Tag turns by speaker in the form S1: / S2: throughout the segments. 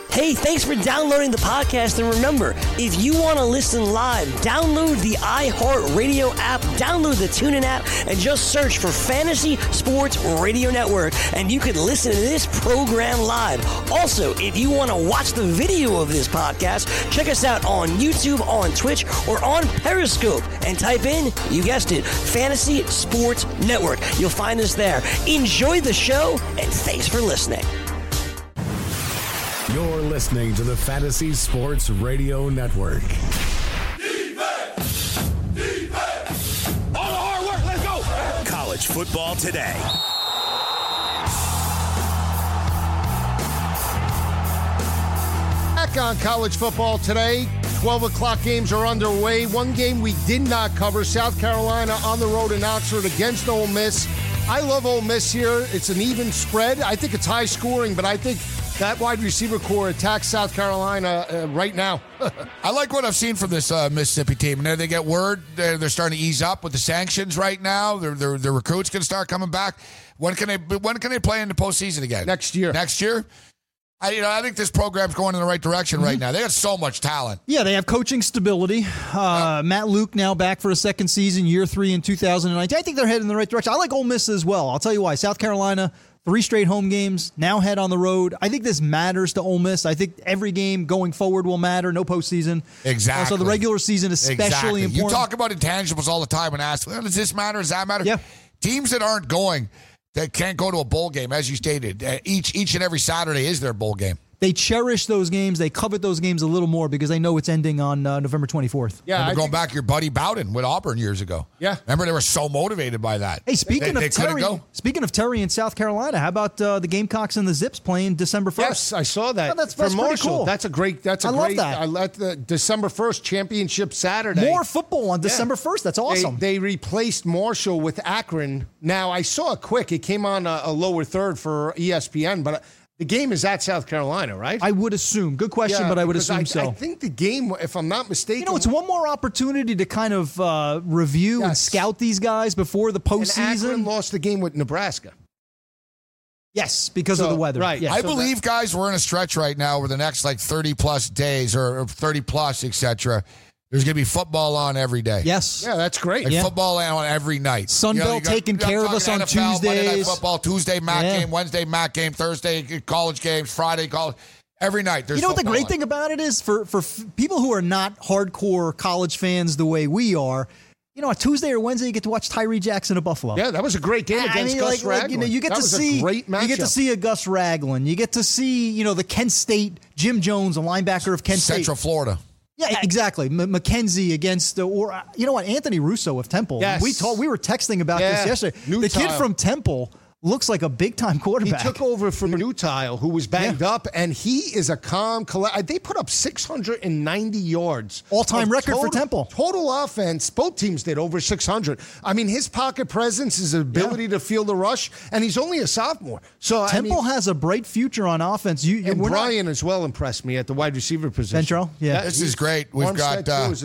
S1: Hey, thanks for downloading the podcast. And remember, if you want to listen live, download the iHeartRadio app, download the TuneIn app, and just search for Fantasy Sports Radio Network, and you can listen to this program live. Also, if you want to watch the video of this podcast, check us out on YouTube, on Twitch, or on Periscope, and type in, you guessed it, Fantasy Sports Network. You'll find us there. Enjoy the show, and thanks for listening.
S2: You're listening to the Fantasy Sports Radio Network.
S3: Defense! Defense! All the hard work, let's go! College football today.
S4: Back on college football today. 12 o'clock games are underway. One game we did not cover, South Carolina on the road in Oxford against Ole Miss. I love Ole Miss here. It's an even spread. I think it's high scoring, but I think that wide receiver core attacks South Carolina right now.
S5: I like what I've seen from this Mississippi team. And they get word they're starting to ease up with the sanctions right now. Their recruits can start coming back. When can they play in the postseason again?
S4: Next year.
S5: Next year? I think this program's going in the right direction right now. They got so much talent.
S6: Yeah, they have coaching stability. Matt Luke now back for a second season, year 3 in 2019. I think they're heading in the right direction. I like Ole Miss as well. I'll tell you why. South Carolina, 3 straight home games, now head on the road. I think this matters to Ole Miss. I think every game going forward will matter. No postseason.
S5: Exactly.
S6: So the regular season especially important.
S5: You talk about intangibles all the time and ask, well, does this matter? Does that matter?
S6: Yeah.
S5: Teams that aren't going, that can't go to a bowl game, as you stated, each and every Saturday is their bowl game.
S6: They cherish those games. They covet those games a little more because they know it's ending on November 24th.
S5: Yeah, we're going back to your buddy Bowden with Auburn years ago.
S4: Yeah.
S5: Remember, they were so motivated by that.
S6: Hey, speaking of Terry in South Carolina, how about the Gamecocks and the Zips playing December 1st?
S4: Yes, I saw that.
S6: Oh, that's
S4: for
S6: pretty
S4: Marshall.
S6: cool.
S4: That's a great. I
S6: love that.
S4: I let the December 1st championship Saturday.
S6: More football on December 1st. That's awesome.
S4: They replaced Marshall with Akron. Now, I saw it quick. It came on a lower third for ESPN, but the game is at South Carolina, right?
S6: I would assume. Good question, but I would assume so.
S4: I think the game, if I'm not mistaken...
S6: it's one more opportunity to kind of review and scout these guys before the postseason.
S4: And Akron lost the game with Nebraska.
S6: Yes, because of the weather.
S4: Right.
S6: Yeah.
S5: I believe, guys, we're in a stretch right now where the next 30-plus days or 30-plus, etc., there's going to be football on every day.
S6: Yes.
S4: Yeah, that's great.
S5: Football on every night.
S6: Sunbelt taking care of us on
S5: NFL,
S6: Tuesdays.
S5: Monday Night Football, Tuesday MAC game, Wednesday MAC game, Thursday college games, Friday college. Every night there's
S6: what the great thing about it is for people who are not hardcore college fans the way we are, on Tuesday or Wednesday you get to watch Tyree Jackson of Buffalo.
S4: Yeah, that was a great game against Gus Ragland.
S6: You get to see a Gus Ragland. You get to see, the Kent State, Jim Jones, a linebacker of Kent State.
S5: Central Florida.
S6: Yeah, exactly. McKenzie against, Anthony Russo of Temple.
S4: Yes.
S6: We were texting about this yesterday. The kid from Temple looks like a big-time quarterback.
S4: He took over from Newtile, who was banged up, and he is a calm, they put up 690 yards.
S6: All-time record for Temple.
S4: Total offense, both teams did over 600. I mean, his pocket presence, his ability to field the rush, and he's only a sophomore. So
S6: Temple has a bright future on offense.
S4: Brian as well impressed me at the wide receiver position.
S6: Ventrell? Yeah.
S5: This is great. We've got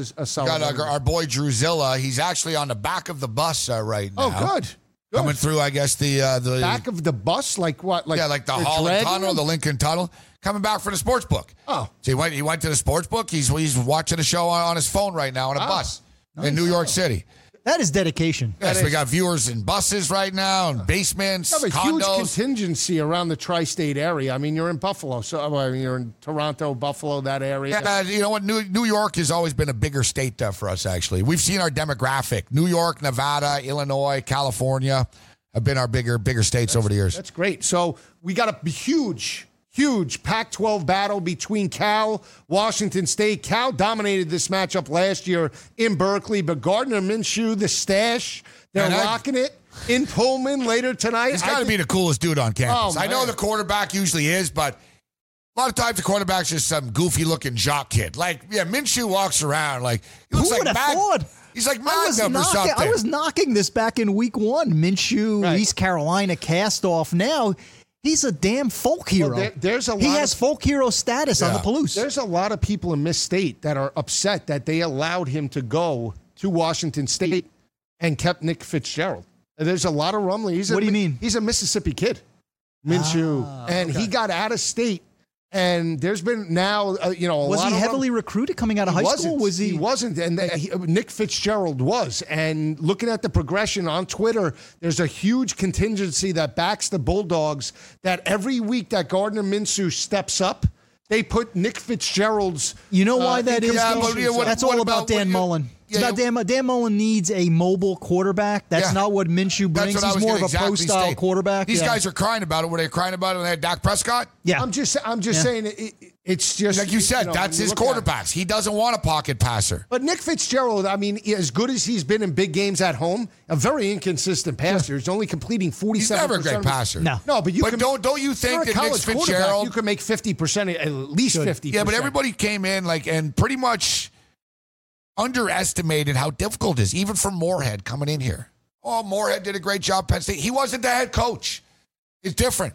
S5: our boy Drew Zilla. He's actually on the back of the bus right now.
S4: Oh, good.
S5: Coming through, I guess, the
S4: back of the bus, like what? Like
S5: the Holland Tunnel, the Lincoln Tunnel. Coming back for the sports book.
S4: Oh,
S5: so he went to the sports book. He's watching a show on his phone right now on a bus in New York City.
S6: That is dedication.
S5: Yes, we got viewers in buses right now, and basements,
S4: you have a
S5: condos.
S4: huge contingency around the tri-state area. I mean, you're in Buffalo, so you're in Toronto, Buffalo, that area.
S5: Yeah, you know what? New York has always been a bigger state for us, actually. We've seen our demographic. New York, Nevada, Illinois, California have been our bigger states over the years.
S4: That's great. So we got a huge Pac-12 battle between Cal, Washington State. Cal dominated this matchup last year in Berkeley, but Gardner Minshew, the stash, they're rocking it in Pullman later tonight.
S5: He's got to be the coolest dude on campus.
S4: Oh,
S5: I know the quarterback usually is, but a lot of times the quarterback's just some goofy-looking jock kid. Minshew walks around he looks
S6: Who would have thought?
S5: He's like Magnum or something.
S6: I was knocking this back in week 1. Minshew, East Carolina cast-off. Now he's a damn folk hero.
S4: Well,
S6: he has folk hero status on the Palouse.
S4: There's a lot of people in Miss State that are upset that they allowed him to go to Washington State and kept Nick Fitzgerald. There's a lot of rumbling.
S6: What do you mean?
S4: He's a Mississippi kid, Minshew, and he got out of state And there's been now, a
S6: Was
S4: lot
S6: he
S4: of
S6: heavily recruited coming out of high school? Was he?
S4: He wasn't. And Nick Fitzgerald was. And looking at the progression on Twitter, there's a huge contingency that backs the Bulldogs that every week that Gardner Minshew steps up, they put Nick Fitzgerald's.
S6: You know why that is?
S4: incompletions.
S6: That's all about Dan Mullen. It's about Dan Mullen needs a mobile quarterback. That's not what Minshew brings. He's more of a pro-style quarterback.
S5: These guys are crying about it. Were they crying about it when they had Dak Prescott?
S6: Yeah.
S4: I'm just saying it's just
S5: like you said. That's his quarterbacks. He doesn't want a pocket passer.
S4: But Nick Fitzgerald, I mean, as good as he's been in big games at home, a very inconsistent passer. He's only completing 47%.
S5: He's never a great passer.
S6: No,
S4: but
S5: don't you think that Nick Fitzgerald?
S4: You can make 50%, at least 50%.
S5: Yeah, but everybody came in and pretty much underestimated how difficult it is, even for Moorhead coming in here. Oh, Moorhead did a great job, Penn State. He wasn't the head coach. It's different.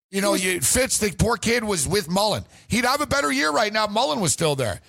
S5: Fitz, the poor kid, was with Mullen. He'd have a better year right now if Mullen was still there.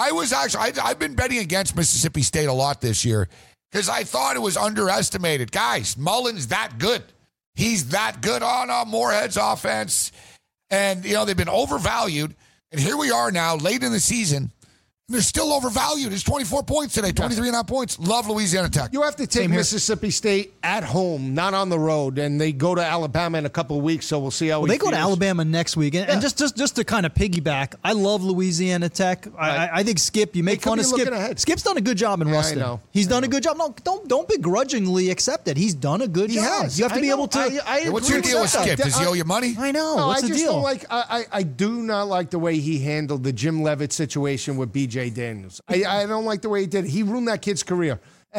S5: I've been betting against Mississippi State a lot this year because I thought it was underestimated. Guys, Mullen's that good. He's that good on Moorhead's offense. And, they've been overvalued. And here we are now, late in the season. They're still overvalued. It's 24 points today, 23.5 points. Love Louisiana Tech.
S4: You have to take Mississippi State at home, not on the road, and they go to Alabama in a couple of weeks, so we'll see how
S6: they go to Alabama next week. And just to kind of piggyback, I love Louisiana Tech. Right. I think Skip, you make fun of Skip. Skip's done a good job in Ruston. I know. He's done a good job. No, don't begrudgingly accept it. He's done a good job.
S4: Has.
S6: You have to be able to.
S5: What's your deal with Skip? Does he owe you money?
S6: I know.
S4: No,
S6: What's
S4: I
S6: the
S4: just
S6: deal?
S4: don't like. I do not like the way he handled the Jim Leavitt situation with B.J. Daniels. I don't like the way he did it. He ruined that kid's career.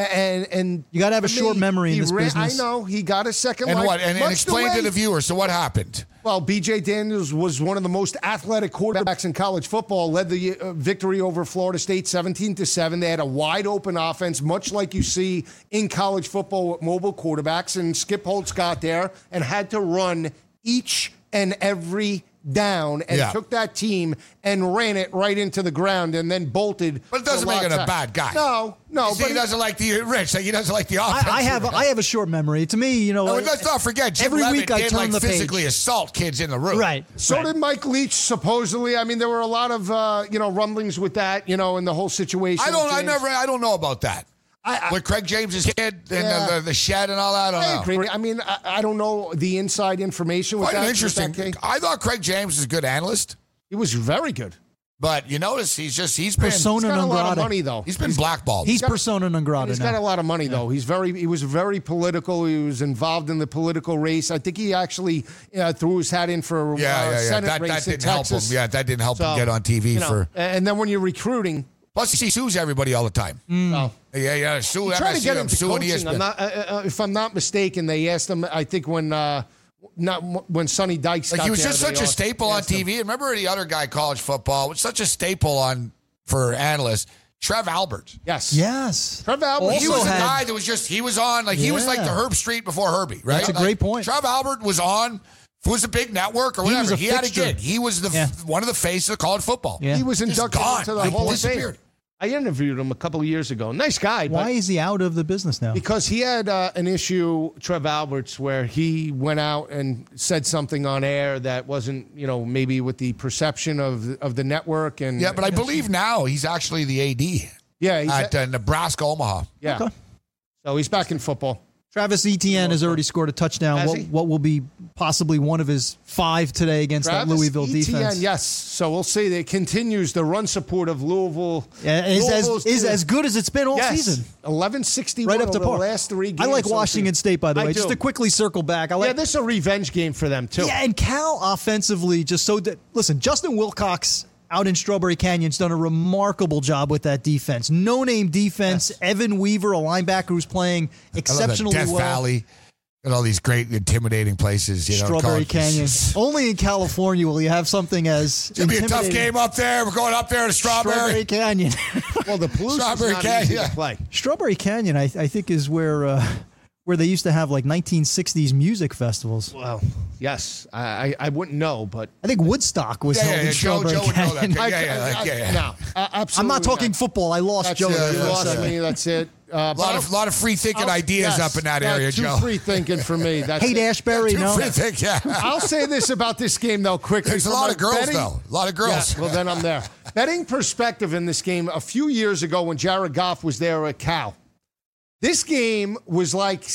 S4: And
S6: you got to have a short memory in this business.
S4: I know. He got a second
S5: life.
S4: And
S5: what? And explain to the viewers. So what happened?
S4: Well, B.J. Daniels was one of the most athletic quarterbacks in college football, led the victory over Florida State 17-7. They had a wide-open offense, much like you see in college football with mobile quarterbacks. And Skip Holtz got there and had to run each and every down and took that team and ran it right into the ground and then bolted.
S5: But it doesn't make him a bad guy.
S4: No.
S5: But he doesn't like the Rich. He doesn't like the offense.
S6: I have a short memory. To me,
S5: let's not forget. Jim
S6: every
S5: Leavitt
S6: week I
S5: did
S6: turn the
S5: physically
S6: page.
S5: assault kids in the room.
S6: Right.
S4: So did Mike Leach. Supposedly, I mean, there were a lot of rumblings with that. In the whole situation.
S5: I don't know about that. With Craig James's kid and the shed and all that.
S4: I agree. I mean, I don't know the inside information with that.
S5: Interesting. I thought Craig James was a good analyst.
S4: He was very good.
S5: But you notice he's
S6: persona
S4: got
S6: non
S4: a lot of
S6: grata.
S4: money though.
S5: He's been blackballed.
S6: He's persona non grata.
S4: He's got a lot of money though. He was very political. He was involved in the political race. I think he actually threw his hat in for Senate race
S5: that didn't
S4: in
S5: help
S4: Texas.
S5: him. Yeah, that didn't help him get on TV for.
S4: And then when you're recruiting.
S5: Plus, he sues everybody all the time. Yeah, sue
S4: trying to get him to
S5: suing
S4: ESPN. If I'm not mistaken, they asked him. I think when Sonny Dykes got
S5: he was
S4: there,
S5: just such a staple on TV. Remember the other guy, college football, was such a staple for analysts. Trev Albert.
S4: Yes. Trev Albert.
S5: He was a guy that was he was on he was like the Herb Street before Herbie, right?
S6: That's a great point.
S5: Trev Albert was on. Was a big network or whatever. He had a gig. He was one of the faces of college football.
S6: Yeah.
S4: He was inducted into the Hall of Fame. I interviewed him a couple of years ago. Nice guy.
S6: Why is he out of the business now?
S4: Because he had an issue, Trev Alberts, where he went out and said something on air that wasn't, maybe with the perception of the network. And
S5: but I believe now he's actually the AD.
S4: Yeah, he's
S5: at Nebraska Omaha.
S4: Yeah. Okay. So he's back in football.
S6: Travis Etienne has already scored a touchdown. What will be possibly one of his 5 today against that Louisville defense?
S4: Yes. So we'll see. It continues the run support of Louisville.
S6: Is as good as it's been all season.
S4: 11-61
S6: right up to par.
S4: The last 3 games.
S6: I like Washington State, by the way. Just to quickly circle back.
S4: This is a revenge game for them, too.
S6: Yeah, and Cal offensively listen, Justin Wilcox out in Strawberry Canyon's done a remarkable job with that defense. No-name defense. Yes. Evan Weaver, a linebacker who's playing exceptionally
S5: Death
S6: well.
S5: Valley and all these great, intimidating places.
S6: Strawberry Canyon. Only in California will you have something as
S5: it's going to be a tough game up there. We're going up there to Strawberry
S6: Canyon.
S4: Well, the Blues Strawberry Canyon. Play.
S6: Strawberry Canyon, I think, is where they used to have 1960s music festivals.
S4: Well, yes. I wouldn't know, but
S6: I think Woodstock was held in Strawberry Canyon.
S5: Joe would know that.
S4: No, absolutely.
S6: I'm not talking football. I lost Joe.
S4: You lost me. That's it.
S5: A lot of free thinking ideas up in that area, Joe.
S4: Free thinking for me. That's
S6: Hate Ashbury, no.
S5: Free think, yeah.
S4: I'll say this about this game, though, quickly.
S5: There's a lot of girls, though. A lot of girls.
S4: Yeah, well, then I'm there. Betting perspective in this game, a few years ago when Jared Goff was there at Cal, this game was like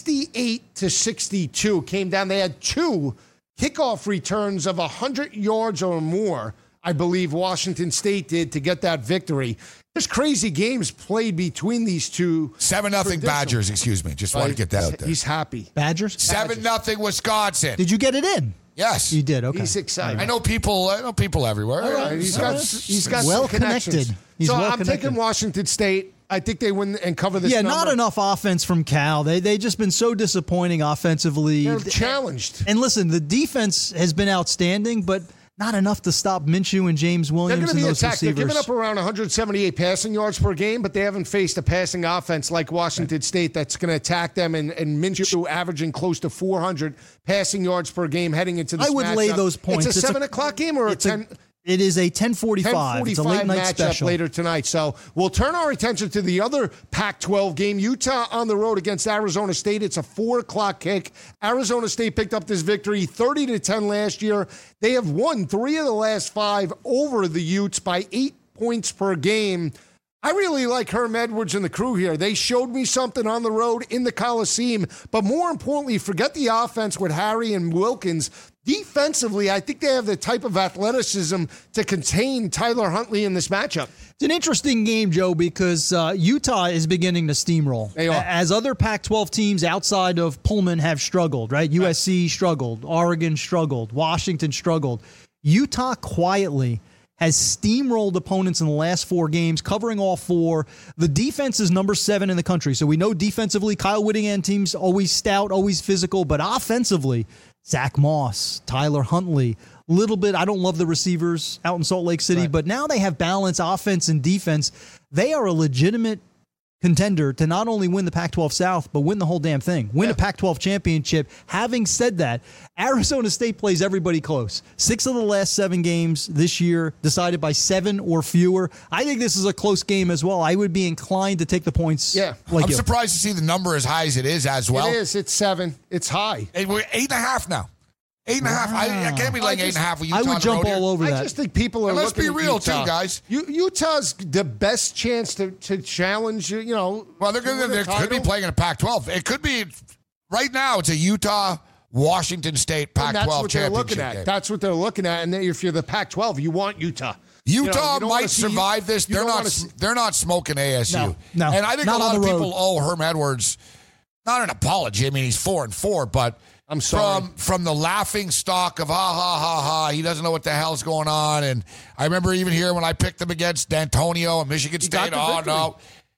S4: 68-62. Came down. They had 2 kickoff returns of 100 yards or more, I believe Washington State did, to get that victory. There's crazy games played between these two.
S5: 7-0 Badgers, excuse me. Just want to get that out there.
S4: He's happy.
S6: Badgers?
S5: 7-0 Wisconsin.
S6: Did you get it in?
S5: Yes.
S6: You did, okay.
S4: He's excited.
S5: I know people everywhere.
S4: All right. He's got
S6: well
S4: some connections.
S6: connected. He's
S4: so
S6: well
S4: I'm
S6: connected.
S4: taking Washington State. I think they win and cover this number.
S6: Not enough offense from Cal. They just been so disappointing offensively.
S4: They're challenged.
S6: And listen, the defense has been outstanding, but not enough to stop Minshew and James Williams and those
S4: attacked.
S6: receivers.
S4: They're giving up around 178 passing yards per game, but they haven't faced a passing offense like Washington State that's going to attack them, and Minshew averaging close to 400 passing yards per game heading into this matchup.
S6: I would lay those points.
S4: It's a 7 o'clock game or a 10?
S6: It is a 10:45. It's a late night
S4: matchup
S6: special
S4: later tonight. So we'll turn our attention to the other Pac-12 game. Utah on the road against Arizona State. It's a 4 o'clock kick. Arizona State picked up this victory 30-10 last year. They have won 3 of the last 5 over the Utes by 8 points per game. I really like Herm Edwards and the crew here. They showed me something on the road in the Coliseum. But more importantly, forget the offense with Harry and Wilkins. Defensively, I think they have the type of athleticism to contain Tyler Huntley in this matchup.
S6: It's an interesting game, Joe, because Utah is beginning to steamroll.
S4: They are.
S6: As other Pac-12 teams outside of Pullman have struggled, right? USC struggled. Oregon struggled. Washington struggled. Utah quietly has steamrolled opponents in the last 4 games, covering all 4. The defense is number 7 in the country. So we know defensively, Kyle Whittingham team's always stout, always physical, but offensively, Zach Moss, Tyler Huntley, little bit. I don't love the receivers out in Salt Lake City, but now they have balance, offense and defense. They are a legitimate contender to not only win the Pac-12 South, but win the whole damn thing. Win a Pac-12 championship. Having said that, Arizona State plays everybody close. 6 of the last 7 games this year decided by 7 or fewer. I think this is a close game as well. I would be inclined to take the points.
S4: Yeah.
S5: I'm surprised to see the number as high as it is as well.
S4: It is. It's 7. It's high.
S5: And we're 8.5 now. 8.5. I can't be like 8.5 with Utah.
S6: I would jump all over that.
S4: I just think people are
S5: and let's
S4: looking
S5: be real
S4: at Utah.
S5: too, guys.
S4: Utah's the best chance to challenge,
S5: Well, they could be playing in a Pac-12. It could be, right now, it's a Utah-Washington State Pac-12
S4: that's what they're
S5: championship
S4: looking at.
S5: game.
S4: That's what they're looking at. And then if you're the Pac-12, you want Utah.
S5: Utah might survive this. They're not smoking ASU.
S6: No,
S5: and I think a
S6: not
S5: lot
S6: on
S5: of
S6: the road.
S5: people owe Herm Edwards not an apology. I mean, he's 4-4, but
S4: I'm sorry.
S5: From the laughing stock of ha ha ha ha, he doesn't know what the hell's going on. And I remember even here when I picked him against D'Antonio and Michigan State. Oh no,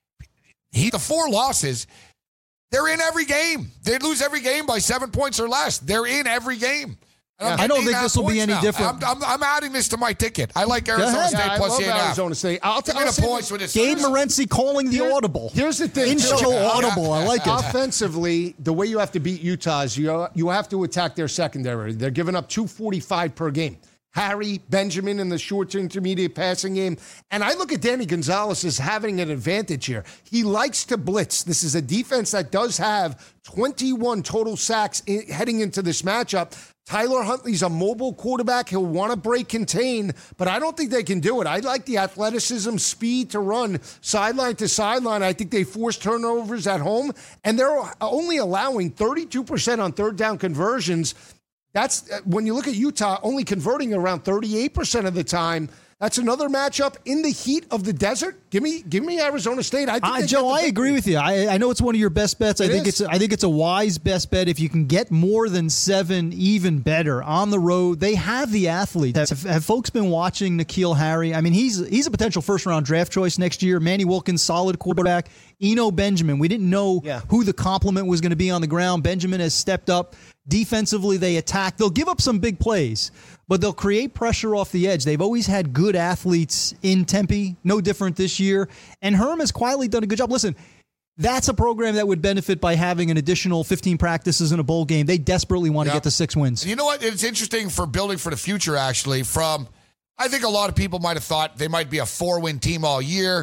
S5: the 4 losses. They're in every game. They lose every game by 7 points or less. They're in every game.
S6: I don't think this will be any different.
S5: I'm adding this to my ticket. I like Arizona State
S4: I
S5: plus
S4: love
S5: 8.5.
S4: Arizona State. I'll
S5: points with this.
S6: Gabe Morency calling the audible.
S4: Here's the thing.
S6: In-show audible. I like it.
S4: Offensively, the way you have to beat Utah is you have to attack their secondary. They're giving up 245 per game. Harry, Benjamin in the short to intermediate passing game. And I look at Danny Gonzalez as having an advantage here. He likes to blitz. This is a defense that does have 21 total sacks heading into this matchup. Tyler Huntley's a mobile quarterback. He'll want to break contain, but I don't think they can do it. I like the athleticism, speed to run sideline to sideline. I think they force turnovers at home, and they're only allowing 32% on third down conversions. That's when you look at Utah, only converting around 38% of the time. That's another matchup in the heat of the desert. Give me Arizona State. I think
S6: Joe, I agree with you. I know it's one of your best bets. I think it's a wise best bet. If you can get more than 7, even better on the road. They have the athletes. Have folks been watching N'Keal Harry? I mean, he's a potential first-round draft choice next year. Manny Wilkins, solid quarterback. Eno Benjamin, we didn't know who the complement was going to be on the ground. Benjamin has stepped up. Defensively, they attack. They'll give up some big plays, but they'll create pressure off the edge. They've always had good athletes in Tempe, no different this year. And Herm has quietly done a good job. Listen, that's a program that would benefit by having an additional 15 practices in a bowl game. They desperately want to get to 6 wins.
S5: And you know what? It's interesting for building for the future, actually. I think a lot of people might have thought they might be a 4-win team all year.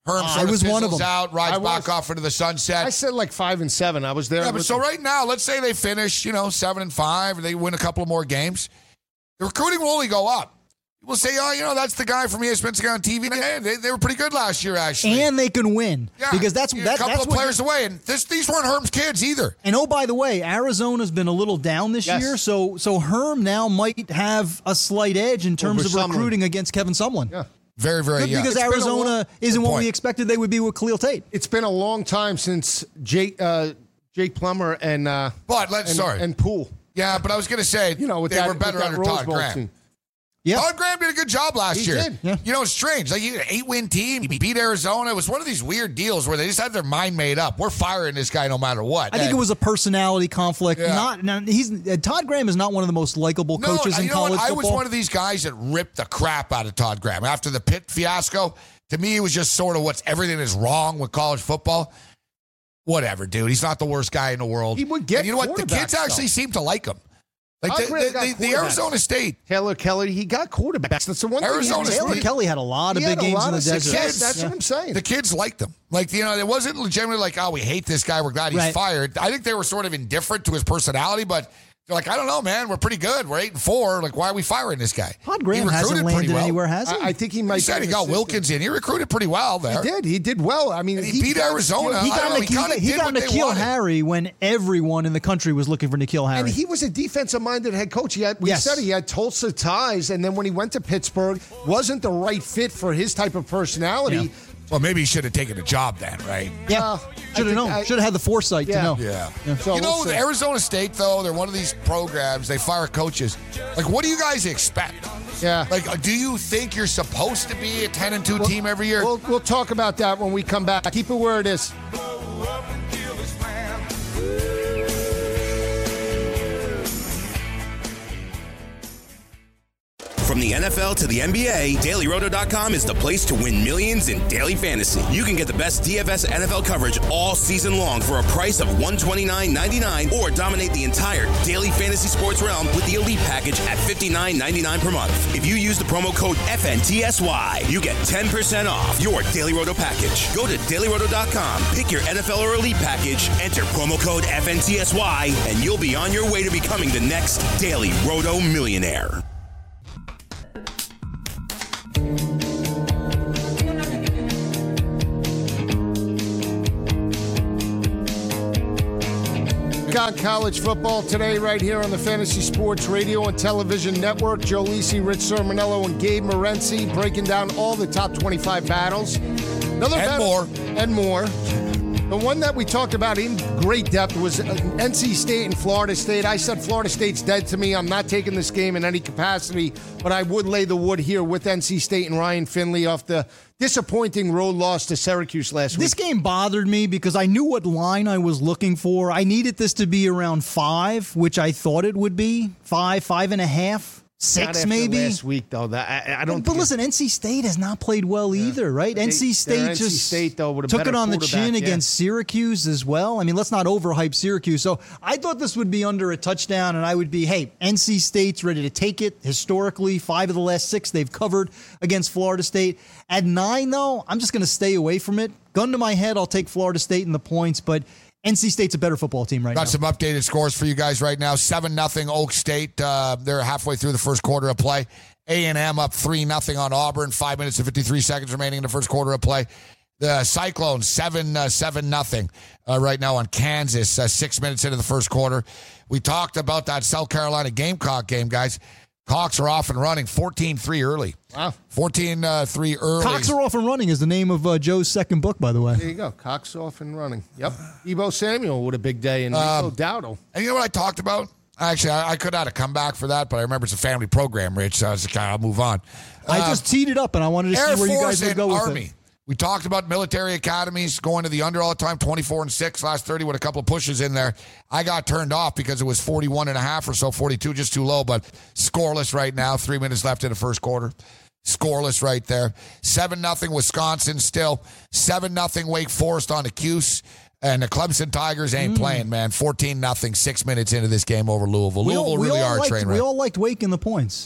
S5: Herm
S6: I
S5: sort of
S6: was one of
S5: fizzles
S6: them.
S5: out, rides back off into the sunset.
S4: I said like 5-7. I was there.
S5: Yeah, but so right now, let's say they finish, 7-5, and they win a couple of more games. The recruiting will only go up. People say, that's the guy from ESPN's guy on TV. They were pretty good last year, actually.
S6: And they can win.
S5: Yeah,
S6: because that's
S5: a couple of players away. And these weren't Herm's kids either.
S6: And oh, by the way, Arizona's been a little down this year, so Herm now might have a slight edge in terms of recruiting against Kevin Sumlin.
S4: Yeah.
S5: Very, very young.
S6: Because Arizona isn't what we expected they would be with Khalil Tate.
S4: It's been a long time since Jake Plummer and Poole.
S5: Yeah, but I was going to say, they were better under Todd Graham.
S6: Yeah.
S5: Todd Graham did a good job last year.
S4: Did.
S6: Yeah.
S5: It's strange. Like, you had an 8-win team. He beat Arizona. It was one of these weird deals where they just had their mind made up. We're firing this guy no matter what.
S6: I think it was a personality conflict.
S5: Yeah.
S6: Todd Graham is not one of the most likable coaches in college football.
S5: I was one of these guys that ripped the crap out of Todd Graham. After the Pitt fiasco, to me, it was just sort of everything is wrong with college football. Whatever, dude. He's not the worst guy in the world.
S4: He would get
S5: and you know what? The kids actually seem to like him. Like the Arizona State.
S4: Taylor Kelly, he got quarterbacks. That's the one
S5: Arizona
S4: thing.
S6: Taylor Kelly had a lot of big games in the desert.
S4: That's what I'm saying.
S5: The kids liked him. It wasn't legitimately like, oh, we hate this guy. We're glad he's fired. I think they were sort of indifferent to his personality, but they're like, I don't know, man. We're pretty good. We're 8-4. Like, why are we firing this guy?
S6: Todd Graham hasn't landed anywhere, has he?
S4: I think he might.
S5: He said he got Wilkins in. He recruited pretty well there.
S4: He did well. I mean,
S5: and he beat Arizona.
S6: He got N'Keal Harry when everyone in the country was looking for N'Keal Harry.
S4: And he was a defensive-minded head coach. We said he had Tulsa ties, and then when he went to Pittsburgh, wasn't the right fit for his type of personality.
S5: Yeah. Well, maybe he should have taken a job then, right?
S6: Yeah. Should have known. Should have had the foresight to know.
S5: Yeah.
S4: So
S5: Arizona State, though, they're one of these programs. They fire coaches. Like, what do you guys expect?
S4: Yeah.
S5: Like, do you think you're supposed to be a 10-2 team every year?
S4: We'll talk about that when we come back. Keep it where it is.
S3: From the NFL to the NBA, DailyRoto.com is the place to win millions in daily fantasy. You can get the best DFS NFL coverage all season long for a price of $129.99 or dominate the entire daily fantasy sports realm with the Elite Package at $59.99 per month. If you use the promo code FNTSY, you get 10% off your Daily Roto package. Go to DailyRoto.com, pick your NFL or Elite Package, enter promo code FNTSY, and you'll be on your way to becoming the next Daily Roto millionaire.
S4: Got college football today right here on the Fantasy Sports Radio and Television Network. Joe Lisi, Rich Sermonello, and Gabe Morency breaking down all the top 25 battles. And more. The one that we talked about in great depth was NC State and Florida State. I said Florida State's dead to me. I'm not taking this game in any capacity, but I would lay the wood here with NC State and Ryan Finley off the disappointing road loss to Syracuse last week.
S6: This game bothered me because I knew what line I was looking for. I needed this to be around 5, which I thought it would be. 5.5. 6 maybe
S4: last week though. I don't.
S6: But listen, NC State has not played well either, right? NC State just took it on the chin against Syracuse as well. I mean, let's not overhype Syracuse. So I thought this would be under a touchdown, and I would be, hey, NC State's ready to take it. Historically, 5 of the last 6 they've covered against Florida State. At 9, though, I'm just going to stay away from it. Gun to my head, I'll take Florida State in the points, but NC State's a better football team right now.
S5: Got some updated scores for you guys right now. 7-0 Oak State. They're halfway through the first quarter of play. A&M up 3-0 on Auburn. 5 minutes and 53 seconds remaining in the first quarter of play. The Cyclones 7-0 right now on Kansas. 6 minutes into the first quarter. We talked about that South Carolina Gamecock game, guys. Cox are off and running 14-3 early.
S4: Wow.
S5: 14-3 early.
S6: Cox are off and running is the name of Joe's second book, by the way.
S4: There you go. Cox off and running. Yep. Debo Samuel with a big day and Rico Dowdle.
S5: And you know what I talked about? Actually, I could have had a comeback for that, but I remember it's a family program, Rich, so I was like, I'll move on.
S6: I just teed it up, and I wanted to see where you guys would go with
S5: Army.
S6: it.
S5: We talked about military academies going to the under all the time, 24-6, last 30 with a couple of pushes in there. I got turned off because it was 41.5 or so, 42, just too low, but scoreless right now. 3 minutes left in the first quarter. Scoreless right there. 7-0 Wisconsin still. 7-0 Wake Forest on the Cuse. And the Clemson Tigers ain't playing, man. 14-0, 6 minutes into this game over Louisville. Louisville really are a train wreck.
S6: We all liked Wake in the points.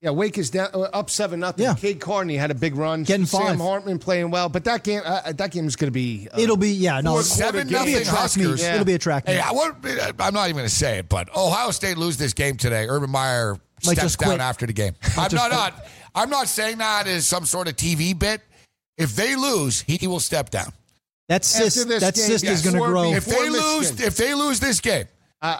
S4: Yeah, Wake is down, up 7-0.
S6: Yeah.
S4: Cade Carney had a big run.
S6: Getting
S4: Sam
S6: 5.
S4: Hartman playing well, but that game is going to be.
S6: It'll be
S5: 7-0
S6: It'll be a track meet.
S5: Huskers.
S6: It'll be a track meet.
S5: Hey, I'm not even going to say it, but Ohio State lose this game today. Urban Meyer
S6: Might
S5: steps
S6: just
S5: down
S6: quit.
S5: after the game. I'm not saying that as some sort of TV bit. If they lose, he will step down.
S6: That cyst is going to grow.
S5: If they lose this game,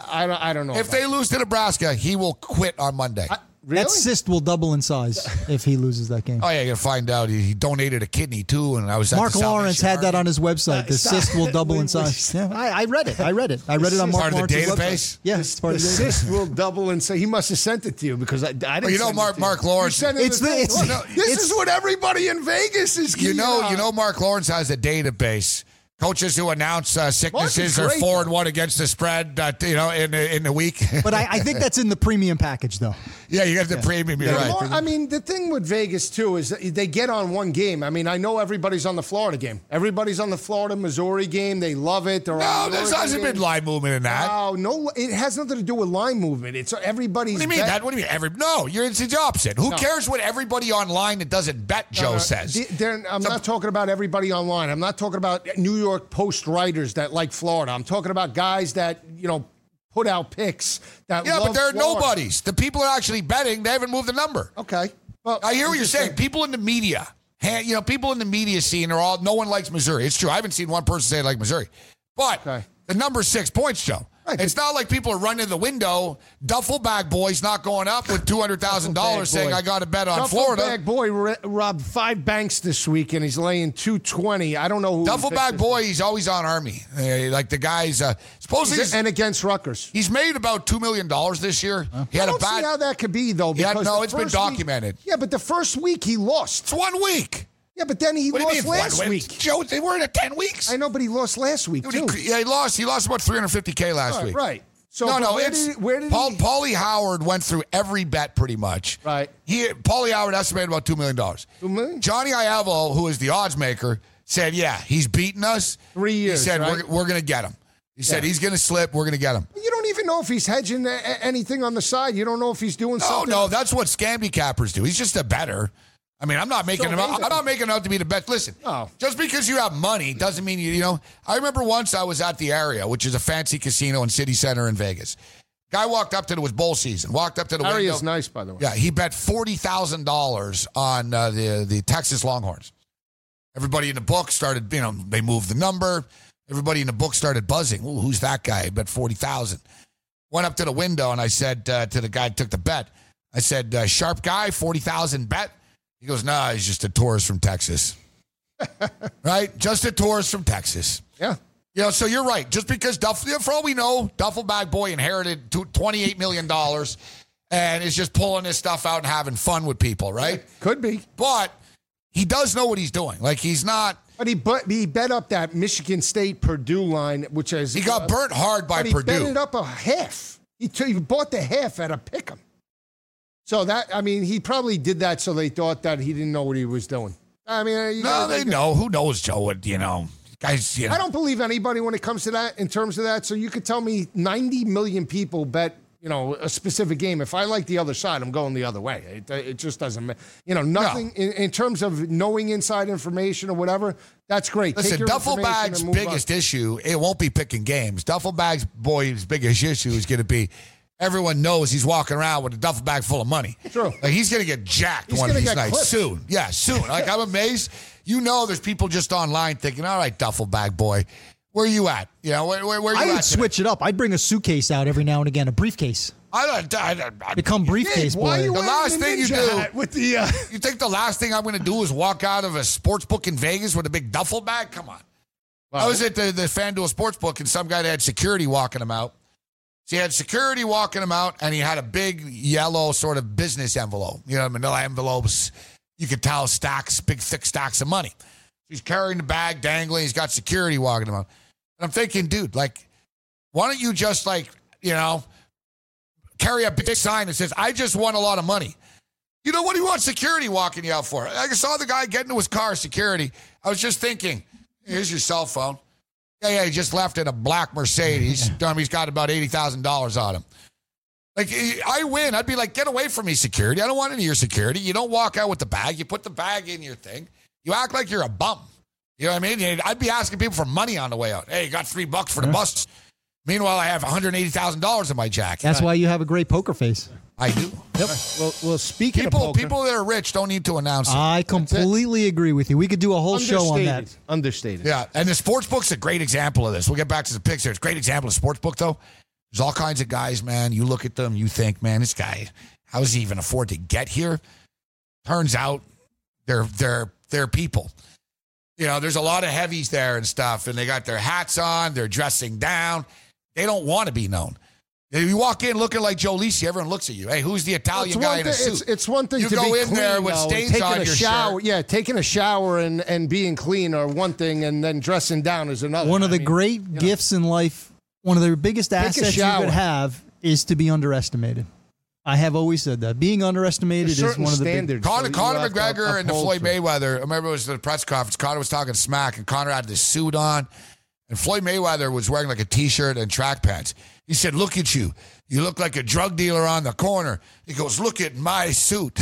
S4: I don't know.
S5: if they lose to Nebraska, he will quit on Monday.
S4: Really?
S6: That cyst will double in size if he loses that game.
S5: Oh, yeah, you're going to find out. He donated a kidney, too, and I was at
S6: Mark
S5: the
S6: Lawrence
S5: Salvation
S6: had that
S5: Army.
S6: on his website. The cyst will double in size. Yeah, I read it. I read it on Mark
S5: Part of the
S6: Lawrence's
S5: database?
S6: website. Yeah, it's part
S4: The
S6: of the database.
S4: cyst will double and say he must have sent it to you because I didn't.
S5: Well, you know,
S4: send it to
S5: Mark
S4: you.
S5: Lawrence.
S4: You sent it to me. This is what everybody in Vegas is.
S5: You know, Mark Lawrence has a database. Coaches who announce sicknesses are
S4: great,
S5: 4-1 against the spread, in the week.
S6: But I think that's in the premium package, though.
S5: Yeah, you have the premium. You're right.
S4: I mean, the thing with Vegas, too, is that they get on one game. I mean, I know everybody's on the Florida game. Everybody's on the Florida-Missouri game. They love it. They're
S5: No,
S4: on the
S5: there
S4: Oregon
S5: hasn't
S4: game.
S5: been line movement in that.
S4: No, it has nothing to do with line movement. It's everybody's.
S5: What do you mean?
S4: bet.
S5: What do you mean? It's the opposite. Who cares what everybody online that doesn't bet, Joe says?
S4: I'm not talking about everybody online. I'm not talking about New York Post writers that like Florida. I'm talking about guys that, put out picks that
S5: Yeah,
S4: love
S5: but they're
S4: Florida.
S5: nobodies. The people are actually betting. They haven't moved the number.
S4: Okay. Well,
S5: I hear what
S4: I'm
S5: you're
S4: just
S5: saying. People in the media, people in the media scene are all, no one likes Missouri. It's true. I haven't seen one person say they like Missouri. But the number's 6 points, Joe.
S4: Right.
S5: It's not like people are running to the window. Duffel bag boy's not going up with $200,000 saying, I got to bet on Florida.
S4: Duffel bag boy robbed 5 banks this week, and he's laying 220. I don't know who.
S5: Duffel bag boy, he's always on Army. Like the guys, supposedly,
S4: and against Rutgers.
S5: he's made about $2 million this year. He
S4: I
S5: had
S4: don't see how that could be, though.
S5: Yeah,
S4: Because
S5: no,
S4: the
S5: it's been
S4: first week-
S5: documented.
S4: Yeah, but the first week he lost.
S5: It's 1 week.
S4: Yeah, but then he
S5: What do you
S4: lost
S5: mean?
S4: last
S5: 1
S4: week.
S5: Joe, they were in it 10 weeks.
S4: I know, but he lost last week, too.
S5: He lost. He lost about $350K last week.
S4: Right. So
S5: Where did Paulie Howard went through every bet pretty much.
S4: Right.
S5: Paulie Howard estimated about $2 million. $2
S4: million?
S5: Johnny Iavo, who is the odds maker, said, yeah, he's beaten us.
S4: 3 years,
S5: He said,
S4: right?
S5: we're going to get him. He said, he's going to slip. We're going to get him.
S4: You don't even know if he's hedging anything on the side. You don't know if he's doing something.
S5: No, that's what scammy cappers do. He's just a bettor. I mean, I'm not making him out. I'm not making him out to be the best. Listen, just because you have money doesn't mean you. I remember once I was at the Area, which is a fancy casino in City Center in Vegas. Guy walked up to it was bowl season. Walked up to the window.
S4: Area's nice, by the way.
S5: Yeah, he bet $40,000 on the Texas Longhorns. Everybody in the book started. They moved the number. Everybody in the book started buzzing. Ooh, who's that guy? He bet 40,000. Went up to the window and I said to the guy who took the bet, I said, sharp guy, 40,000 bet. He goes, nah, he's just a tourist from Texas. Right? Just a tourist from Texas.
S4: Yeah.
S5: So you're right. Just because, for all we know, Duffel Bag Boy inherited $28 million and is just pulling this stuff out and having fun with people, right?
S4: Could be.
S5: But he does know what he's doing. Like, he's not.
S4: But he bet up that Michigan State Purdue line, which is.
S5: He got burnt hard by
S4: but
S5: Purdue.
S4: He bet it up a half. He bought the half at a pick'em. So he probably did that so they thought that he didn't know what he was doing. I mean,
S5: they know. Who knows, Joe? Guys,
S4: I don't believe anybody when it comes to that, in terms of that. So you could tell me 90 million people bet, a specific game. If I like the other side, I'm going the other way. It just doesn't, nothing in terms of knowing inside information or whatever. That's great.
S5: Listen, Duffel Bag's biggest issue, it won't be picking games. Duffel Bag's boy's biggest issue is going to be everyone knows he's walking around with a duffel bag full of money.
S4: True.
S5: Like, he's going to get jacked one of these nights.
S4: Clipped.
S5: Soon. Yeah, soon. Like, I'm amazed. There's people just online thinking, all right, Duffel Bag Boy, where you at? Where you at?
S6: I would
S5: today?
S6: switch it up. I'd bring a suitcase out every now and again, a briefcase. Become briefcase boy.
S5: The last thing you do
S4: with the
S5: you think the last thing I'm going to do is walk out of a sports book in Vegas with a big duffel bag? Come on. I was at the FanDuel Sportsbook, and some guy that had security walking him out. So he had security walking him out, and he had a big yellow sort of business envelope. Manila envelopes. You could tell big, thick stacks of money. He's carrying the bag, dangling. He's got security walking him out. And I'm thinking, dude, why don't you just, carry a big sign that says, I just won a lot of money. What do you want security walking you out for? I saw the guy get into his car, security. I was just thinking, here's your cell phone. Yeah, he just left in a black Mercedes. He's got about $80,000 on him. Like, I win. I'd be like, get away from me, security. I don't want any of your security. You don't walk out with the bag. You put the bag in your thing. You act like you're a bum. You know what I mean? I'd be asking people for money on the way out. Hey, you got $3 for the bus. Meanwhile, I have $180,000 in my jacket.
S6: That's why you have a great poker face.
S5: I do.
S4: Yep. Well, speaking of poker,
S5: people that are rich don't need to announce it.
S6: I completely agree with you. We could do a whole show on that.
S4: Understated.
S5: Yeah, and the sports book's a great example of this. We'll get back to the picks here. It's a great example of sports book, though. There's all kinds of guys, man. You look at them, you think, man, this guy, how does he even afford to get here? Turns out they're people. You know, there's a lot of heavies there and stuff, and they got their hats on, they're dressing down. They don't want to be known. If you walk in looking like Joe Lisi, everyone looks at you. Hey, who's the Italian guy in a suit?
S4: It's one thing
S5: you
S4: to
S5: go
S4: be
S5: in
S4: clean,
S5: there with stains on your
S4: shower.
S5: shirt.
S4: Yeah, taking a shower and being clean are one thing, and then dressing down is another.
S6: One of the great gifts in life, one of the biggest assets you could have is to be underestimated. I have always said that. Being underestimated is one of the
S4: standards.
S5: Conor McGregor and the Floyd Mayweather. I remember it was the press conference. Conor was talking smack, and Conor had this suit on. And Floyd Mayweather was wearing like a T-shirt and track pants. He said, look at you. You look like a drug dealer on the corner. He goes, look at my suit.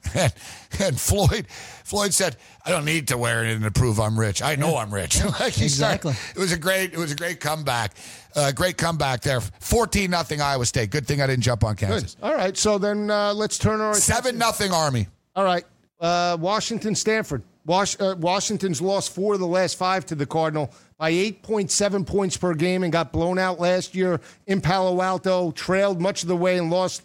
S5: and Floyd said, I don't need to wear it to prove I'm rich. I know I'm rich.
S6: Exactly.
S5: It was a great comeback. Great comeback there. 14-0 Iowa State. Good thing I didn't jump on Kansas.
S4: Good. All right, so then let's turn our attention.
S5: 7-0 Army.
S4: All right, Washington, Stanford. Washington's lost 4 of the last 5 to the Cardinal by 8.7 points per game and got blown out last year in Palo Alto, trailed much of the way and lost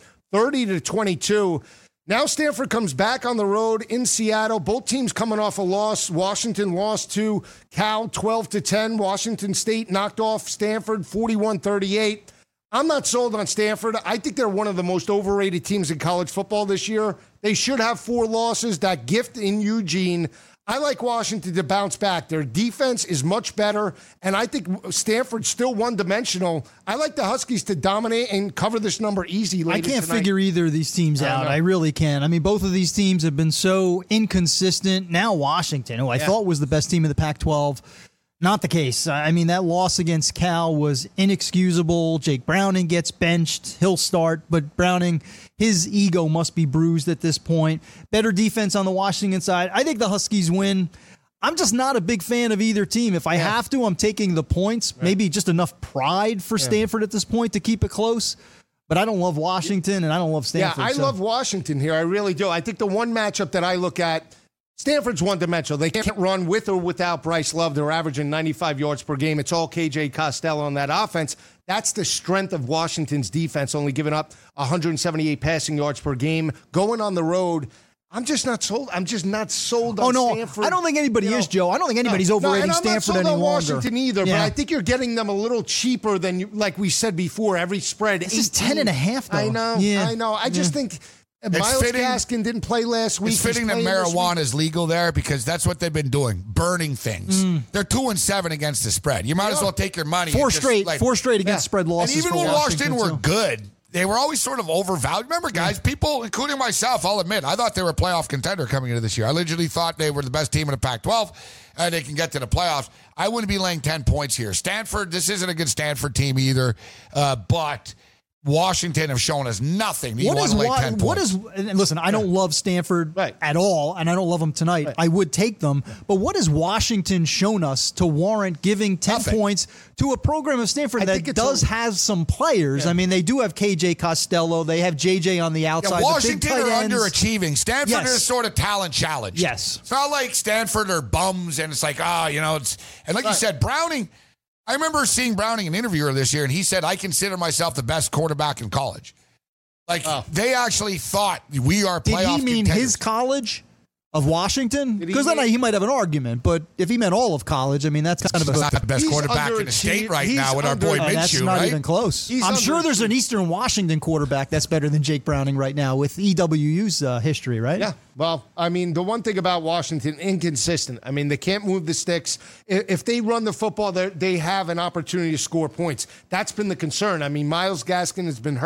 S4: 30-22. Now Stanford comes back on the road in Seattle. Both teams coming off a loss. Washington lost to Cal 12-10. Washington State knocked off Stanford 41-38. I'm not sold on Stanford. I think they're one of the most overrated teams in college football this year. They should have 4 losses. That gift in Eugene. I like Washington to bounce back. Their defense is much better, and I think Stanford's still one-dimensional. I like the Huskies to dominate and cover this number easy later
S6: I can't
S4: tonight.
S6: figure either of these teams out. I really can't. I mean, both of these teams have been so inconsistent. Now Washington, who I thought was the best team in the Pac-12, not the case. I mean, that loss against Cal was inexcusable. Jake Browning gets benched. He'll start, but Browning, his ego must be bruised at this point. Better defense on the Washington side. I think the Huskies win. I'm just not a big fan of either team. If I have to, I'm taking the points. Maybe just enough pride for Stanford at this point to keep it close. But I don't love Washington, and I don't love Stanford.
S4: Yeah, I love Washington here. I really do. I think the one matchup that I look at, Stanford's one-dimensional. They can't run with or without Bryce Love. They're averaging 95 yards per game. It's all KJ Costello on that offense. That's the strength of Washington's defense, only giving up 178 passing yards per game. Going on the road, I'm just not sold. I'm just not sold on Stanford.
S6: I don't think anybody is, Joe. I don't think anybody's overrating Stanford any longer.
S4: I'm not sold on Washington either, but I think you're getting them a little cheaper than, like we said before, every spread.
S6: This is 10.5, though.
S4: I know.
S6: Yeah.
S4: I know. I just think Miles Gaskin didn't play last week.
S5: It's fitting that marijuana is legal there because that's what they've been doing, burning things. They're 2-7 against the spread. You might as well take your money.
S6: 4 straight against spread losses.
S5: And even when Washington were good, they were always sort of overvalued. Remember, guys, people, including myself, I'll admit, I thought they were a playoff contender coming into this year. I literally thought they were the best team in the Pac-12 and they can get to the playoffs. I wouldn't be laying 10 points here. Stanford, this isn't a good Stanford team either, but Washington have shown us nothing. You want to lay 10 points.
S6: And listen, I don't love Stanford at all, and I don't love them tonight. I would take them. But what has Washington shown us to warrant giving 10 points to a program of Stanford that does have some players? I mean, they do have KJ Costello. They have JJ on the outside.
S5: Washington are underachieving. Stanford is sort of talent challenged.
S6: Yes.
S5: It's not like Stanford are bums, and it's like, it's... And like you said, Browning... I remember seeing Browning, an interviewer this year, and he said, I consider myself the best quarterback in college. Like, they actually thought we are playoff
S6: contenders. Did he mean his college of Washington? Because then he might have an argument, but if he meant all of college, I mean, that's kind of
S5: not the best quarterback in the state right now with our boy Minshew,
S6: that's not even close. I'm sure there's an Eastern Washington quarterback that's better than Jake Browning right now with EWU's history, right?
S4: Yeah. Well, I mean, the one thing about Washington, inconsistent. I mean, they can't move the sticks. If they run the football, they have an opportunity to score points. That's been the concern. I mean, Miles Gaskin has been hurt.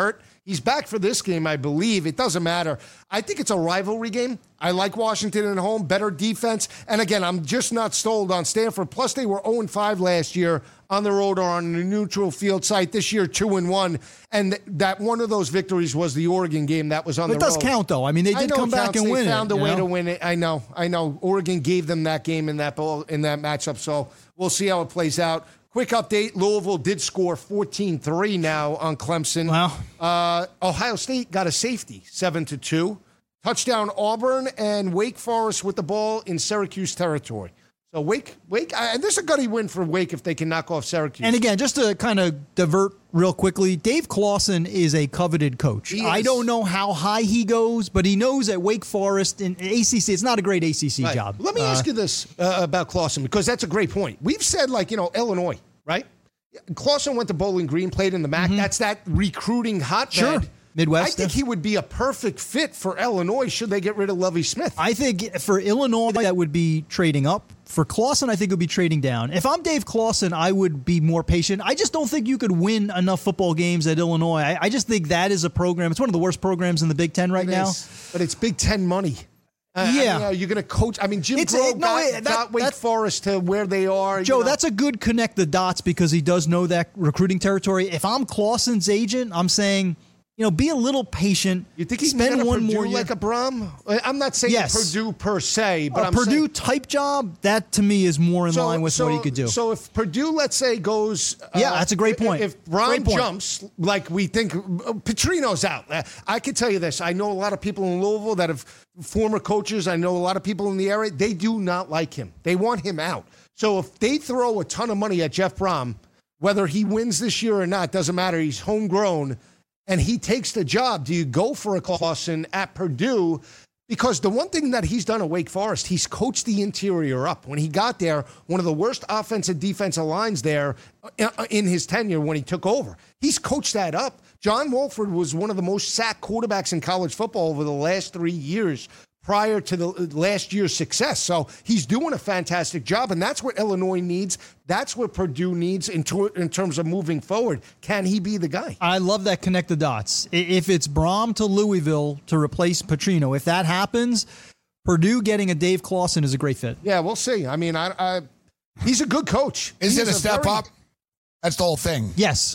S4: He's back for this game, I believe. It doesn't matter. I think it's a rivalry game. I like Washington at home, better defense. And again, I'm just not sold on Stanford. Plus, they were 0-5 last year on the road or on a neutral field site. This year, 2-1. And that one of those victories was the Oregon game that was on the road.
S6: It does count, though. I mean, they did come back and win it.
S4: They found a way to win it. I know. Oregon gave them that game in that matchup. So we'll see how it plays out. Quick update, Louisville did score 14-3 now on Clemson.
S6: Wow.
S4: Ohio State got a safety, 7-2. Touchdown Auburn, and Wake Forest with the ball in Syracuse territory. So Wake, and this is a gutty win for Wake if they can knock off Syracuse.
S6: And again, just to kind of divert real quickly, Dave Clawson is a coveted coach. I don't know how high he goes, but he knows at Wake Forest in ACC, it's not a great ACC job.
S4: Let me ask you this about Clawson, because that's a great point. We've said, Illinois, right? Clawson went to Bowling Green, played in the MAC. That's that recruiting hotbed.
S6: Sure. Midwest.
S4: I think he would be a perfect fit for Illinois should they get rid of Lovie Smith.
S6: I think for Illinois, that would be trading up. For Clawson, I think it would be trading down. If I'm Dave Clawson, I would be more patient. I just don't think you could win enough football games at Illinois. I just think that is a program. It's one of the worst programs in the Big Ten right now.
S4: But it's Big Ten money.
S6: Yeah.
S4: You're going to coach. I mean, Jim Crow got Wake Forest to where they are.
S6: Joe, that's a good connect the dots because he does know that recruiting territory. If I'm Clawson's agent, I'm saying, be a little patient.
S4: You think he
S6: spend
S4: can
S6: one
S4: Purdue
S6: more year
S4: like a Brom? I'm not saying Purdue per se, but
S6: a Purdue type job, that to me is more in line with what he could do.
S4: So if Purdue, let's say, goes,
S6: that's a great point.
S4: If Brom jumps, like we think, Petrino's out. I can tell you this: I know a lot of people in Louisville that have former coaches. I know a lot of people in the area. They do not like him. They want him out. So if they throw a ton of money at Jeff Brom, whether he wins this year or not, doesn't matter. He's homegrown. And he takes the job. Do you go for a Clawson at Purdue? Because the one thing that he's done at Wake Forest, he's coached the interior up. When he got there, one of the worst offensive defensive lines there in his tenure when he took over. He's coached that up. John Wolford was one of the most sacked quarterbacks in college football over the last 3 years prior to the last year's success. So he's doing a fantastic job, and that's what Illinois needs. That's what Purdue needs in terms of moving forward. Can he be the guy? I
S6: love that connect the dots. If it's Brom to Louisville to replace Petrino, if that happens, Purdue getting a Dave Clawson is a great fit.
S4: Yeah, we'll see. I mean, he's a good coach.
S5: Is it a step up? That's the whole thing.
S6: Yes.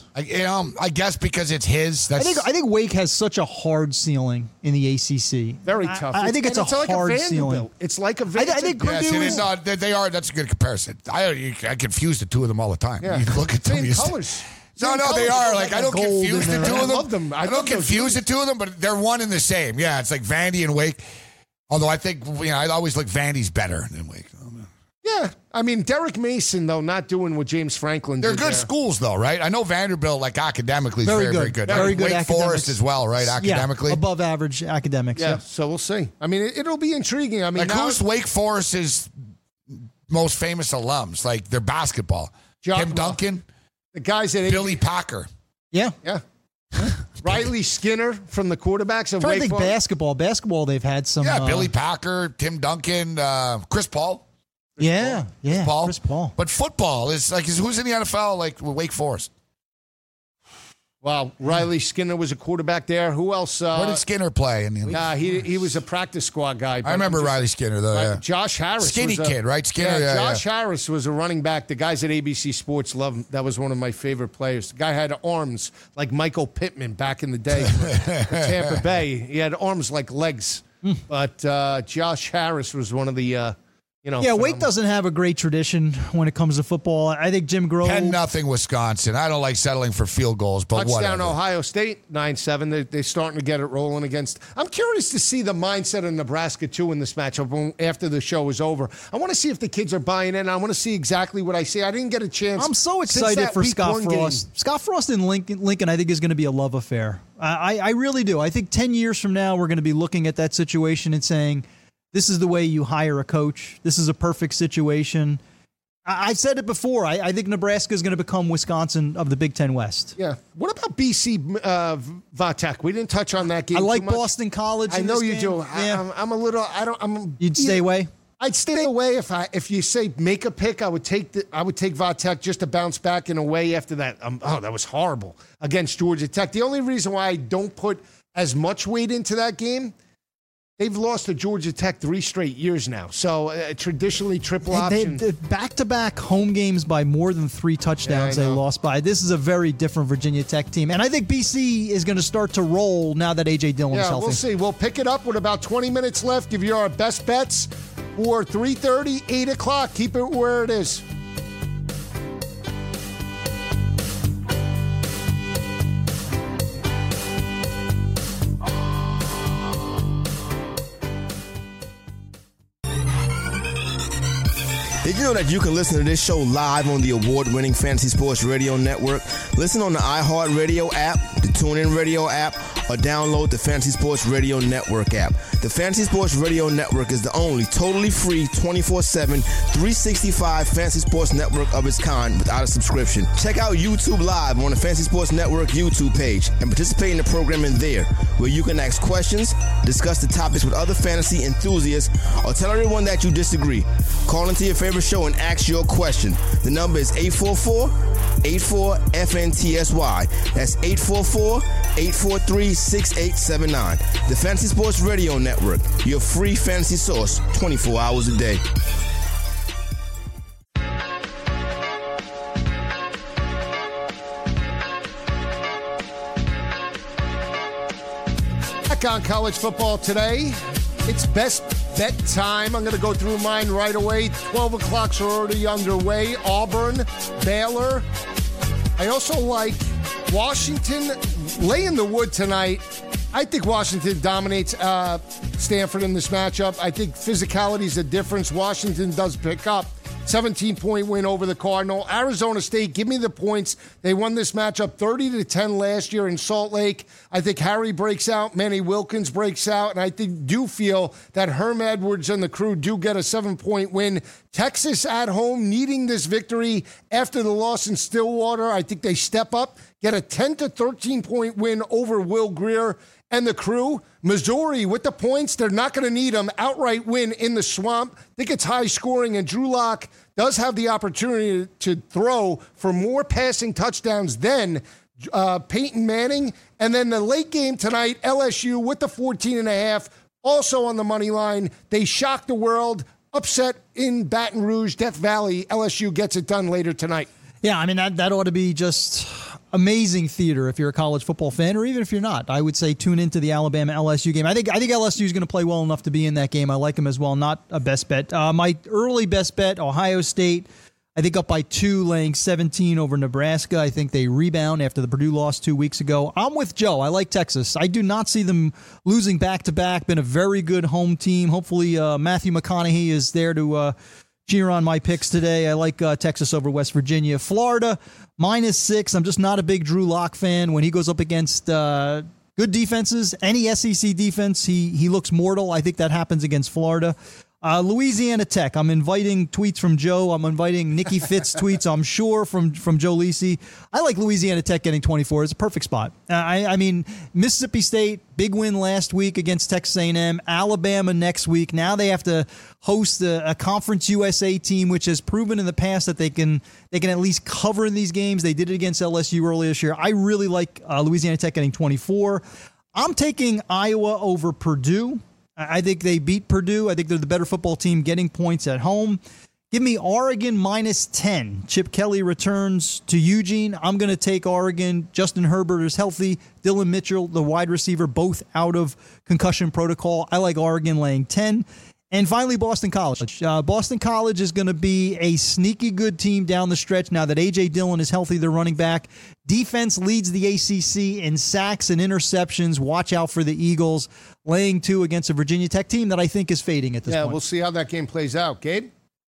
S5: I guess because it's his.
S6: I think Wake has such a hard ceiling in the ACC.
S4: Very tough.
S6: I think it's a hard ceiling.
S4: It's like a Vanderbilt.
S6: I think Purdue
S5: they are. That's a good comparison. I confuse the two of them all the time.
S4: Yeah.
S5: You look at them.
S4: Same colors.
S5: No, they are. Like I don't confuse the two of them.
S4: I love them.
S5: I don't confuse the two of them, but they're one and the same. Yeah, it's like Vandy and Wake. Although I think I always look Vandy's better than Wake.
S4: Yeah, I mean, Derek Mason, though, not doing what James Franklin did.
S5: They're good schools, though, right? I know Vanderbilt, academically, is
S6: very
S5: good.
S6: Very good.
S5: Wake Forest as well, right? Academically,
S6: above average academics.
S4: Yeah, so we'll see. I mean, it'll be intriguing. I mean,
S5: who's Wake Forest's most famous alums? Like their basketball, Tim Duncan,
S4: the guys at
S5: Billy Packer.
S6: Yeah.
S4: Riley Skinner from the quarterbacks of Wake Forest.
S6: Basketball, they've had some.
S5: Yeah, Billy Packer, Tim Duncan, Chris Paul.
S6: Chris Paul.
S5: But football is who's in the NFL like Wake Forest?
S4: Wow, Riley Skinner was a quarterback there. Who else?
S5: Where did Skinner play?
S4: He was a practice squad guy.
S5: I remember Riley Skinner though. Yeah.
S4: Josh Harris,
S5: skinny kid, right? Skinner.
S4: Josh Harris was a running back. The guys at ABC Sports love him. That was one of my favorite players. The guy had arms like Michael Pittman back in the day for Tampa Bay. He had arms like legs. But Josh Harris was one of the.
S6: Wake doesn't have a great tradition when it comes to football. I think Jim Groh.
S5: 10-0 Wisconsin. I don't like settling for field goals, but
S4: touchdown
S5: whatever.
S4: Ohio State 9-7. They're starting to get it rolling against. I'm curious to see the mindset of Nebraska too in this matchup after the show is over. I want to see if the kids are buying in. I want to see exactly what I see. I didn't get a chance.
S6: I'm so excited for Scott Frost. Game. Scott Frost in Lincoln, I think, is going to be a love affair. I really do. I think 10 years from now, we're going to be looking at that situation and saying, this is the way you hire a coach. This is a perfect situation. I've said it before. I think Nebraska is going to become Wisconsin of the Big Ten West.
S4: Yeah. What about BC Vatek? We didn't touch on that game.
S6: I like Boston College.
S4: I know you do.
S6: Yeah.
S4: I'm a little.
S6: You'd stay away.
S4: I'd stay away if you say make a pick. I would take Va-Tech just to bounce back in a way after that. That was horrible against Georgia Tech. The only reason why I don't put as much weight into that game, they've lost to Georgia Tech 3 straight years now. So traditionally triple option.
S6: Back-to-back home games by more than 3 touchdowns they lost by. This is a very different Virginia Tech team. And I think BC is going to start to roll now that A.J. Dillon is healthy.
S4: We'll see. We'll pick it up with about 20 minutes left. Give you our best bets for 3:30, 8 o'clock. Keep it where it is.
S3: Did you know that you can listen to this show live on the award-winning Fantasy Sports Radio Network? Listen on the iHeartRadio app, the TuneIn Radio app, or download the Fantasy Sports Radio Network app. The Fantasy Sports Radio Network is the only totally free 24/7, 365 Fantasy Sports Network of its kind without a subscription. Check out YouTube Live on the Fantasy Sports Network YouTube page and participate in the programming there, where you can ask questions, discuss the topics with other fantasy enthusiasts, or tell everyone that you disagree. Call into your favorite show and ask your question. The number is 844-84-FNTSY. That's 844-843-6879. The Fantasy Sports Radio Network, your free fantasy source 24 hours a day.
S4: Back on college football today. It's best bet time. I'm going to go through mine right away. 12 o'clock's already underway. Auburn, Baylor. I also like Washington laying the wood tonight. I think Washington dominates Stanford in this matchup. I think physicality is the difference. Washington does pick up. 17-point win over the Cardinal. Arizona State, give me the points. They won this matchup 30-10 last year in Salt Lake. I think Harry breaks out. Manny Wilkins breaks out. And I do feel that Herm Edwards and the crew do get a 7-point win. Texas at home needing this victory after the loss in Stillwater. I think they step up, get a 10-13-point win over Will Grier and the crew. Missouri with the points. They're not going to need them. Outright win in the Swamp. I think it's high scoring, and Drew Lock does have the opportunity to throw for more passing touchdowns than Peyton Manning. And then the late game tonight, LSU with the 14.5, also on the money line. They shocked the world. Upset in Baton Rouge, Death Valley. LSU gets it done later tonight.
S6: Yeah, I mean, that ought to be just amazing theater if you're a college football fan, or even if you're not. I would say tune into the Alabama-LSU game. I think LSU is going to play well enough to be in that game. I like them as well. Not a best bet. My early best bet, Ohio State, I think up by 2, laying 17 over Nebraska. I think they rebound after the Purdue loss 2 weeks ago. I'm with Joe. I like Texas. I do not see them losing back-to-back. Been a very good home team. Hopefully Matthew McConaughey is there to cheer on my picks today. I like Texas over West Virginia. Florida, -6. I'm just not a big Drew Lock fan. When he goes up against good defenses, any SEC defense, he looks mortal. I think that happens against Florida. Louisiana Tech. I'm inviting tweets from Joe. I'm inviting Nikki Fitz tweets, I'm sure, from Joe Lisi. I like Louisiana Tech getting 24. It's a perfect spot. I mean, Mississippi State, big win last week against Texas A&M. Alabama next week. Now they have to host a Conference USA team, which has proven in the past that they can at least cover in these games. They did it against LSU earlier this year. I really like Louisiana Tech getting 24. I'm taking Iowa over Purdue. I think they beat Purdue. I think they're the better football team getting points at home. Give me Oregon -10. Chip Kelly returns to Eugene. I'm going to take Oregon. Justin Herbert is healthy. Dylan Mitchell, the wide receiver, both out of concussion protocol. I like Oregon laying 10. And finally, Boston College. Boston College is going to be a sneaky good team down the stretch now that A.J. Dillon is healthy, their running back. Defense leads the ACC in sacks and interceptions. Watch out for the Eagles, laying 2 against a Virginia Tech team that I think is fading at this point.
S4: Yeah, we'll see how that game plays out. Gabe?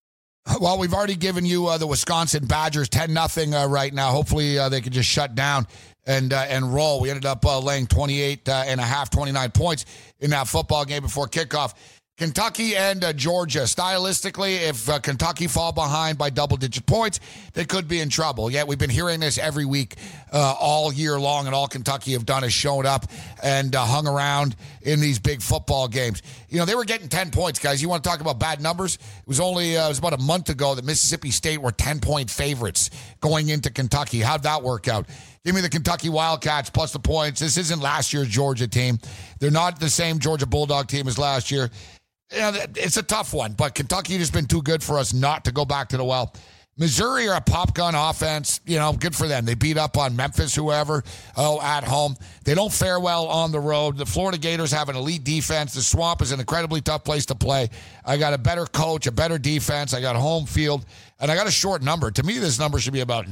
S5: Well, we've already given you the Wisconsin Badgers 10-0 right now. Hopefully they can just shut down and roll. We ended up laying 28.5, 29 points in that football game before kickoff. Kentucky and Georgia. Stylistically, if Kentucky fall behind by double-digit points, they could be in trouble. Yet we've been hearing this every week all year long, and all Kentucky have done is shown up and hung around in these big football games. You know, they were getting 10 points, guys. You want to talk about bad numbers? It was about a month ago that Mississippi State were 10-point favorites going into Kentucky. How'd that work out? Give me the Kentucky Wildcats plus the points. This isn't last year's Georgia team. They're not the same Georgia Bulldog team as last year. It's a tough one, but Kentucky has been too good for us not to go back to the well. Missouri are a pop gun offense. You know, good for them. They beat up on Memphis, whoever, at home. They don't fare well on the road. The Florida Gators have an elite defense. The Swamp is an incredibly tough place to play. I got a better coach, a better defense. I got home field, and I got a short number. To me, this number should be about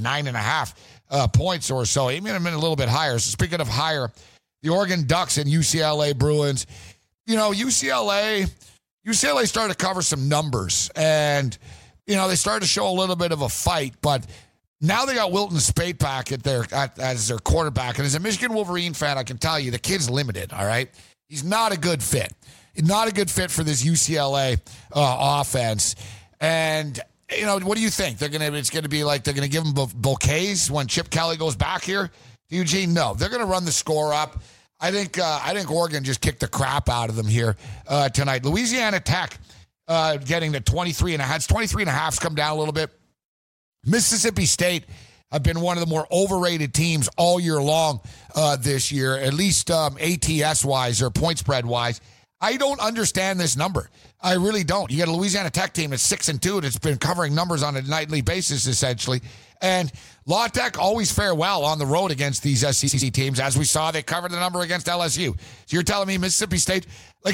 S5: 9.5 points or so. Even a little bit higher. So speaking of higher, the Oregon Ducks and UCLA Bruins. You know, UCLA started to cover some numbers, and, you know, they started to show a little bit of a fight, but now they got Wilton Speight back as their quarterback. And as a Michigan Wolverine fan, I can tell you the kid's limited, all right? He's not a good fit. Not a good fit for this UCLA offense. And, you know, what do you think? It's going to be like they're going to give him bouquets when Chip Kelly goes back here to Eugene? No, they're going to run the score up. I think Oregon just kicked the crap out of them here tonight. Louisiana Tech getting to 23.5. It's 23.5's come down a little bit. Mississippi State have been one of the more overrated teams all year long this year, at least ATS-wise or point spread-wise. I don't understand this number. I really don't. You got a Louisiana Tech team that's 6-2 that's been covering numbers on a nightly basis, essentially. And La Tech always fare well on the road against these SEC teams. As we saw, they covered the number against LSU. So you're telling me Mississippi State,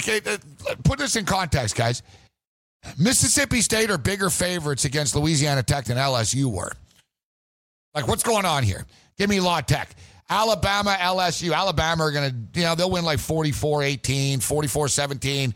S5: put this in context, guys. Mississippi State are bigger favorites against Louisiana Tech than LSU were. Like, what's going on here? Give me La Tech. Alabama, LSU. Alabama are going to, they'll win like 44-18, 44-17,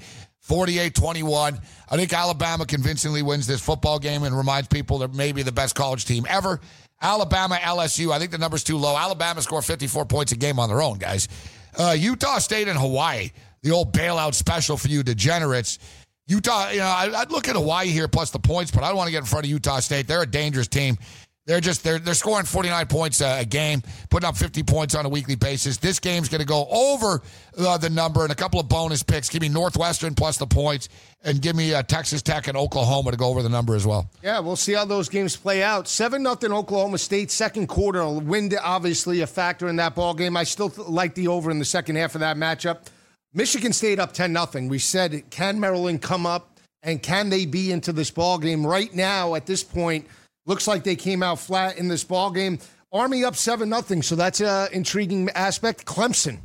S5: 48-21. I think Alabama convincingly wins this football game and reminds people they're maybe the best college team ever. Alabama, LSU, I think the number's too low. Alabama scored 54 points a game on their own, guys. Utah State and Hawaii, the old bailout special for you degenerates. Utah, I'd look at Hawaii here plus the points, but I don't want to get in front of Utah State. They're a dangerous team. They're scoring 49 points a game, putting up 50 points on a weekly basis. This game's going to go over the number and a couple of bonus picks. Give me Northwestern plus the points, and give me Texas Tech and Oklahoma to go over the number as well.
S4: Yeah, we'll see how those games play out. 7-0 Oklahoma State, second quarter. Wind obviously a factor in that ball game. I still like the over in the second half of that matchup. Michigan State up 10-0. We said, can Maryland come up, and can they be into this ball game? Right now, at this point, looks like they came out flat in this ball game. Army up 7-0, so that's an intriguing aspect. Clemson,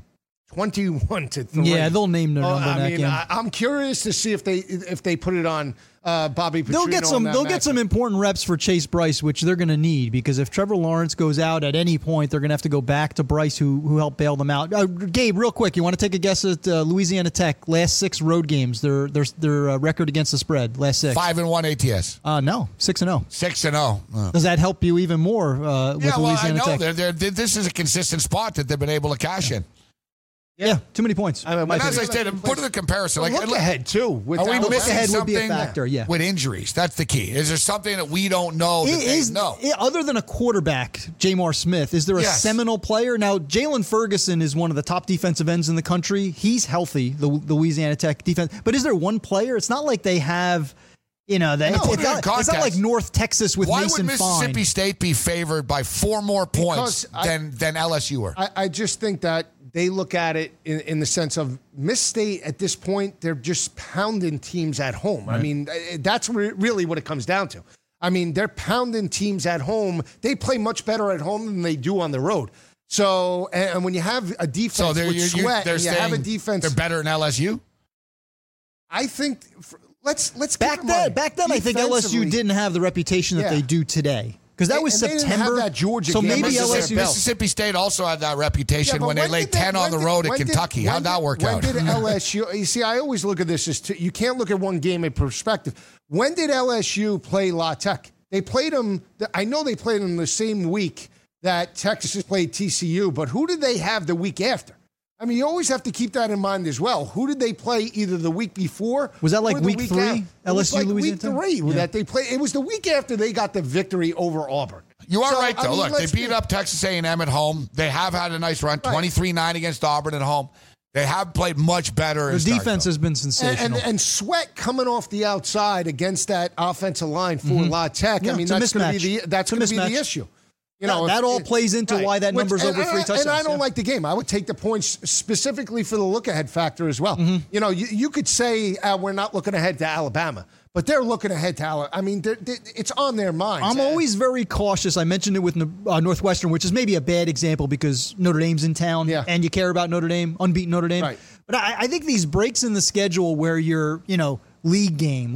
S4: 21-3.
S6: Yeah, they'll name their number in that game.
S4: I'm curious to see if they put it on Bobby Petrino.
S6: They'll get some important reps for Chase Bryce, which they're going to need, because if Trevor Lawrence goes out at any point, they're going to have to go back to Bryce, who helped bail them out. Gabe, real quick, you want to take a guess at Louisiana Tech last 6 road games? Their record against the spread last 6.
S5: 5-1 ATS.
S6: No, 6-0.
S5: 6-0.
S6: Does that help you even more with Louisiana Tech?
S5: This is a consistent spot that they've been able to cash in.
S6: Yeah, too many points.
S5: And as I said, put in the comparison.
S4: Look ahead, too.
S5: Are we missing
S6: ahead
S5: something
S6: would be a factor, yeah.
S5: with injuries? That's the key. Is there something that we don't know that they know?
S6: Other than a quarterback, Jamar Smith, is there a seminal player? Now, Jalen Ferguson is one of the top defensive ends in the country. He's healthy, the Louisiana Tech defense. But is there one player? It's not like they have... it's not like North Texas with Mason Fine.
S5: Why would Mississippi State be favored by 4 more points than LSU were?
S4: I just think that they look at it in the sense of Miss State at this point, they're just pounding teams at home. Right. I mean, that's really what it comes down to. I mean, they're pounding teams at home. They play much better at home than they do on the road. So, and when you have a defense with sweat, and you have a defense...
S5: They're better than LSU?
S4: I think... Let's
S6: back then. I think LSU didn't have the reputation that they do today, because that was September.
S4: They didn't have that Georgia
S6: so
S4: game.
S6: maybe
S5: Mississippi State also had that reputation when they laid 10 on the road at Kentucky. How'd that work out?
S4: When did LSU? You see, I always look at this as you can't look at one game in perspective. When did LSU play La Tech? They played them. I know they played them the same week that Texas played TCU, but who did they have the week after? I mean, you always have to keep that in mind as well. Who did they play either the week before?
S6: Was that like
S4: or the
S6: week 3?
S4: LSU, like
S6: Louisiana?
S4: week 3 that they played. It was the week after they got the victory over Auburn.
S5: You are
S4: So,
S5: right, though.
S4: I mean,
S5: Look, they
S4: let's
S5: beat
S4: be-
S5: up Texas A&M at home. They have had a nice run,
S4: Right.
S5: 23-9 against Auburn at home. They have played much better.
S6: The defense has been sensational.
S4: And Sweat coming off the outside against that offensive line for La Tech.
S6: Yeah,
S4: I mean,
S6: it's a
S4: that's going to
S6: mismatch.
S4: be
S6: It's a
S4: the
S6: mismatch.
S4: issue.
S6: That all plays into why that number's over 3 touchdowns.
S4: And I don't
S6: yeah.
S4: like the game. I would take the points specifically for the look-ahead factor as well.
S6: Mm-hmm.
S4: You know, you could say we're not looking ahead to Alabama, but they're looking ahead to Alabama. I mean, it's on their minds.
S6: I'm always very cautious. I mentioned it with Northwestern, which is maybe a bad example because Notre Dame's in town and you care about Notre Dame, unbeaten Notre Dame.
S4: Right.
S6: But I think these breaks in the schedule where you're, league game,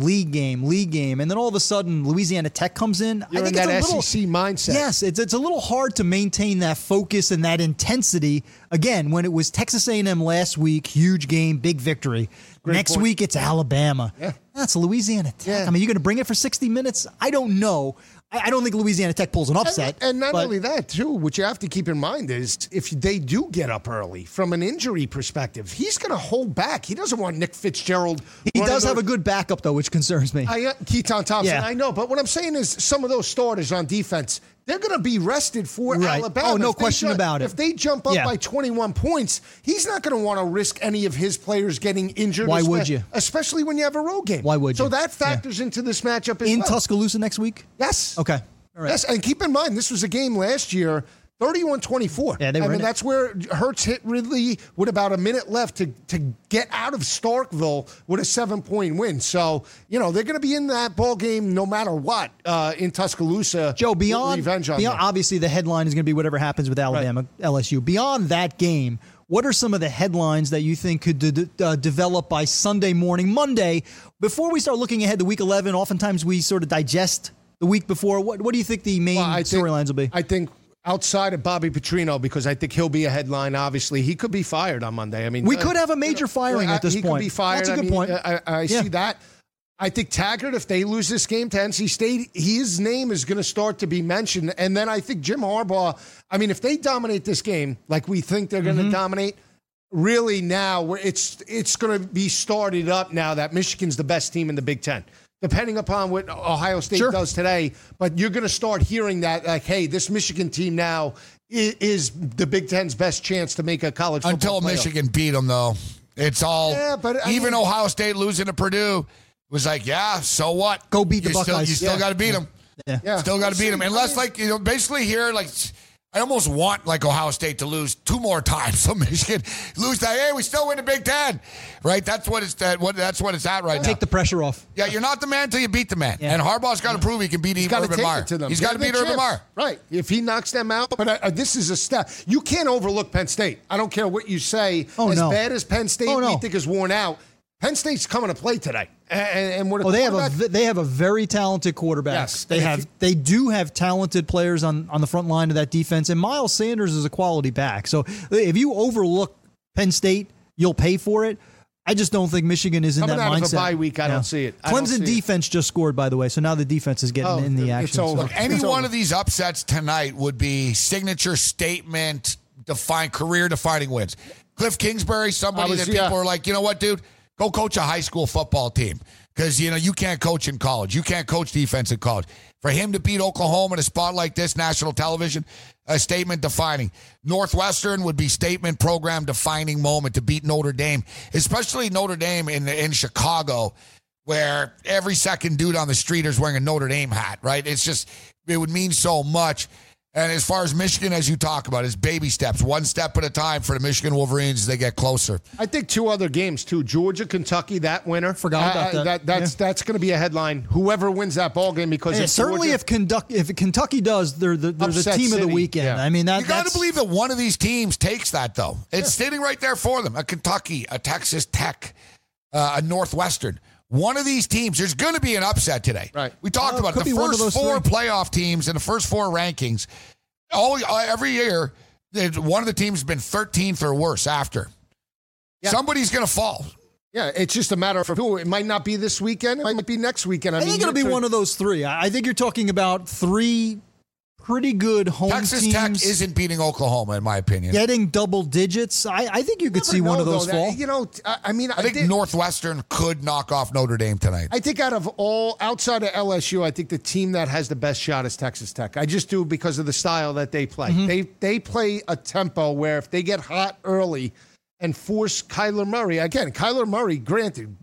S6: and then all of a sudden Louisiana Tech comes in.
S4: You're
S6: I think
S4: in that
S6: it's a little,
S4: SEC mindset.
S6: Yes, it's a little hard to maintain that focus and that intensity. Again, when it was Texas A&M last week, huge game, big victory. Next
S4: point.
S6: week it's Alabama.
S4: Yeah.
S6: That's Louisiana Tech.
S4: Yeah.
S6: I mean, you're going to bring it for 60 minutes? I don't know. I don't think Louisiana Tech pulls an upset.
S4: And not only that, too, what you have to keep in mind is if they do get up early from an injury perspective, he's going to hold back. He doesn't want Nick Fitzgerald.
S6: He does have a good backup, though, which concerns me.
S4: Keaton Thompson,
S6: Yeah.
S4: I know. But what I'm saying is some of those starters on defense, they're going to be rested for
S6: Right.
S4: Alabama.
S6: Oh, no
S4: If they
S6: question about it.
S4: If they jump up
S6: Yeah.
S4: by 21 points, he's not going to want to risk any of his players getting injured.
S6: Why would you?
S4: Especially when you have a road game.
S6: Why would you?
S4: So that factors into this matchup as
S6: In
S4: well.
S6: Tuscaloosa next week?
S4: Yes.
S6: Okay. All right.
S4: Yes, and keep in mind, this was a game last year, 31-24.
S6: Yeah, they were
S4: I mean,
S6: in it.
S4: that's where Hurts hit Ridley with about a minute left to get out of Starkville with a 7-point win. So, they're going to be in that ball game no matter what in Tuscaloosa.
S6: Joe,
S4: with
S6: beyond
S4: revenge on them.
S6: obviously the headline is going to be whatever happens with Alabama, LSU. Beyond that game, what are some of the headlines that you think could develop by Sunday morning, Monday? Before we start looking ahead to Week 11, oftentimes we sort of digest the week before. What do you think the main storylines will be?
S4: I think outside of Bobby Petrino, because I think he'll be a headline, obviously, he could be fired on Monday. I mean,
S6: We could have a major firing at this
S4: he
S6: point.
S4: He could be fired.
S6: That's a good point.
S4: I
S6: Yeah.
S4: see that. I think Taggart, if they lose this game to NC State, his name is going to start to be mentioned. And then I think Jim Harbaugh, I mean, if they dominate this game like we think they're going to dominate, really now it's going to be started up now that Michigan's the best team in the Big Ten. Depending upon what Ohio State does today, but you're going to start hearing that, like, hey, this Michigan team now is the Big Ten's best chance to make a college football
S5: Until
S4: playoff.
S5: Michigan beat them, though. It's all.
S4: Yeah, but
S5: even Ohio State losing to Purdue was like, yeah, so what?
S6: Go beat the Buckeyes.
S5: You still got to beat them.
S4: Yeah.
S5: Still got to beat them. Unless, basically here, I almost want, Ohio State to lose 2 more times. So Michigan lose that. Hey, we still win the Big Ten. Right? That's what it's at right now.
S6: Take the pressure off.
S5: Yeah, you're not the man until you beat the man.
S6: Yeah.
S5: And Harbaugh's got to prove he can beat Urban Meyer. He's got to beat Urban Meyer.
S4: Right. If he knocks them out. But this is a step. You can't overlook Penn State. I don't care what you say. As bad as Penn State we think is worn out, Penn State's coming to play today. And what
S6: they have a very talented quarterback.
S4: Yes.
S6: They do have talented players on the front line of that defense, and Miles Sanders is a quality back. So if you overlook Penn State, you'll pay for it. I just don't think Michigan is in
S4: Coming
S6: that
S4: out
S6: mindset.
S4: of a bye week, I don't see it.
S6: Clemson defense just scored, by the way, so now the defense is getting in the action.
S4: It's over.
S6: So-
S5: Look, any one of these upsets tonight would be signature statement, career-defining wins. Cliff Kingsbury, somebody that people are like, you know what, dude? Go coach a high school football team because, you can't coach in college. You can't coach defense in college. For him to beat Oklahoma in a spot like this, national television, a statement defining. Northwestern would be statement program defining moment to beat Notre Dame, especially Notre Dame in Chicago, where every second dude on the street is wearing a Notre Dame hat, right? It would mean so much. And as far as Michigan, as you talk about, is baby steps, one step at a time for the Michigan Wolverines as they get closer.
S4: I think 2 other games, too. Georgia, Kentucky, that winner.
S6: Forgot about that.
S4: That's going to be a headline. Whoever wins that ball game, because
S6: Yeah, certainly
S4: Georgia,
S6: if Kentucky does, they're the
S4: Upset
S6: team of the
S4: city.
S6: weekend.
S4: Yeah.
S6: I mean,
S5: You got to believe that one of these teams takes that, though. It's sitting right there for them. A Kentucky, a Texas Tech, a Northwestern. One of these teams, there's going to be an upset today.
S4: Right.
S5: We talked about
S6: could
S5: the
S6: be one of
S5: first
S6: those
S5: 4
S6: three.
S5: playoff teams and the first 4 rankings. Every year, one of the teams has been 13th or worse after.
S4: Yeah.
S5: Somebody's going to fall.
S4: Yeah, it's just a matter of who. It might not be this weekend. It might be next weekend.
S6: I think it'll be one of those 3. I think you're talking about 3 pretty good home
S5: Texas
S6: teams.
S5: Tech isn't beating Oklahoma, in my opinion.
S6: Getting double digits. I think you could see one of those fall.
S5: I think Northwestern could knock off Notre Dame tonight.
S4: I think outside of LSU, I think the team that has the best shot is Texas Tech. I just do because of the style that they play.
S6: Mm-hmm.
S4: They play a tempo where if they get hot early and force Kyler Murray. Again, Kyler Murray, granted,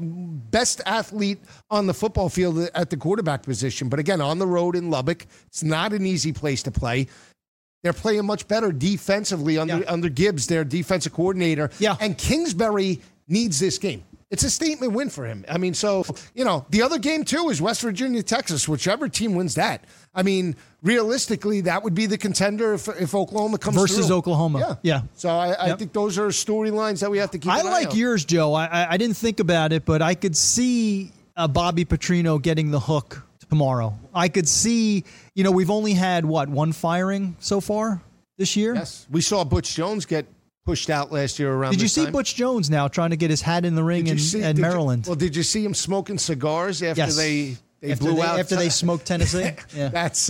S4: best athlete on the football field at the quarterback position. But again, on the road in Lubbock, it's not an easy place to play. They're playing much better defensively under Gibbs, their defensive coordinator.
S6: Yeah.
S4: And Kingsbury needs this game. It's a statement win for him. I mean, so, the other game, too, is West Virginia, Texas. Whichever team wins that. I mean, realistically, that would be the contender if Oklahoma comes
S6: versus
S4: through.
S6: Oklahoma. Yeah.
S4: So I think those are storylines that we have to keep an eye on.
S6: I like yours, Joe. I didn't think about it, but I could see Bobby Petrino getting the hook tomorrow. I could see, we've only had, one firing so far this year?
S4: Yes. We saw Butch Jones get pushed out last year around
S6: Did you
S4: this
S6: see
S4: time.
S6: Butch Jones now trying to get his hat in the ring in Maryland?
S4: Did you see him smoking cigars after they blew out?
S6: After they smoked Tennessee? Yeah.
S4: That's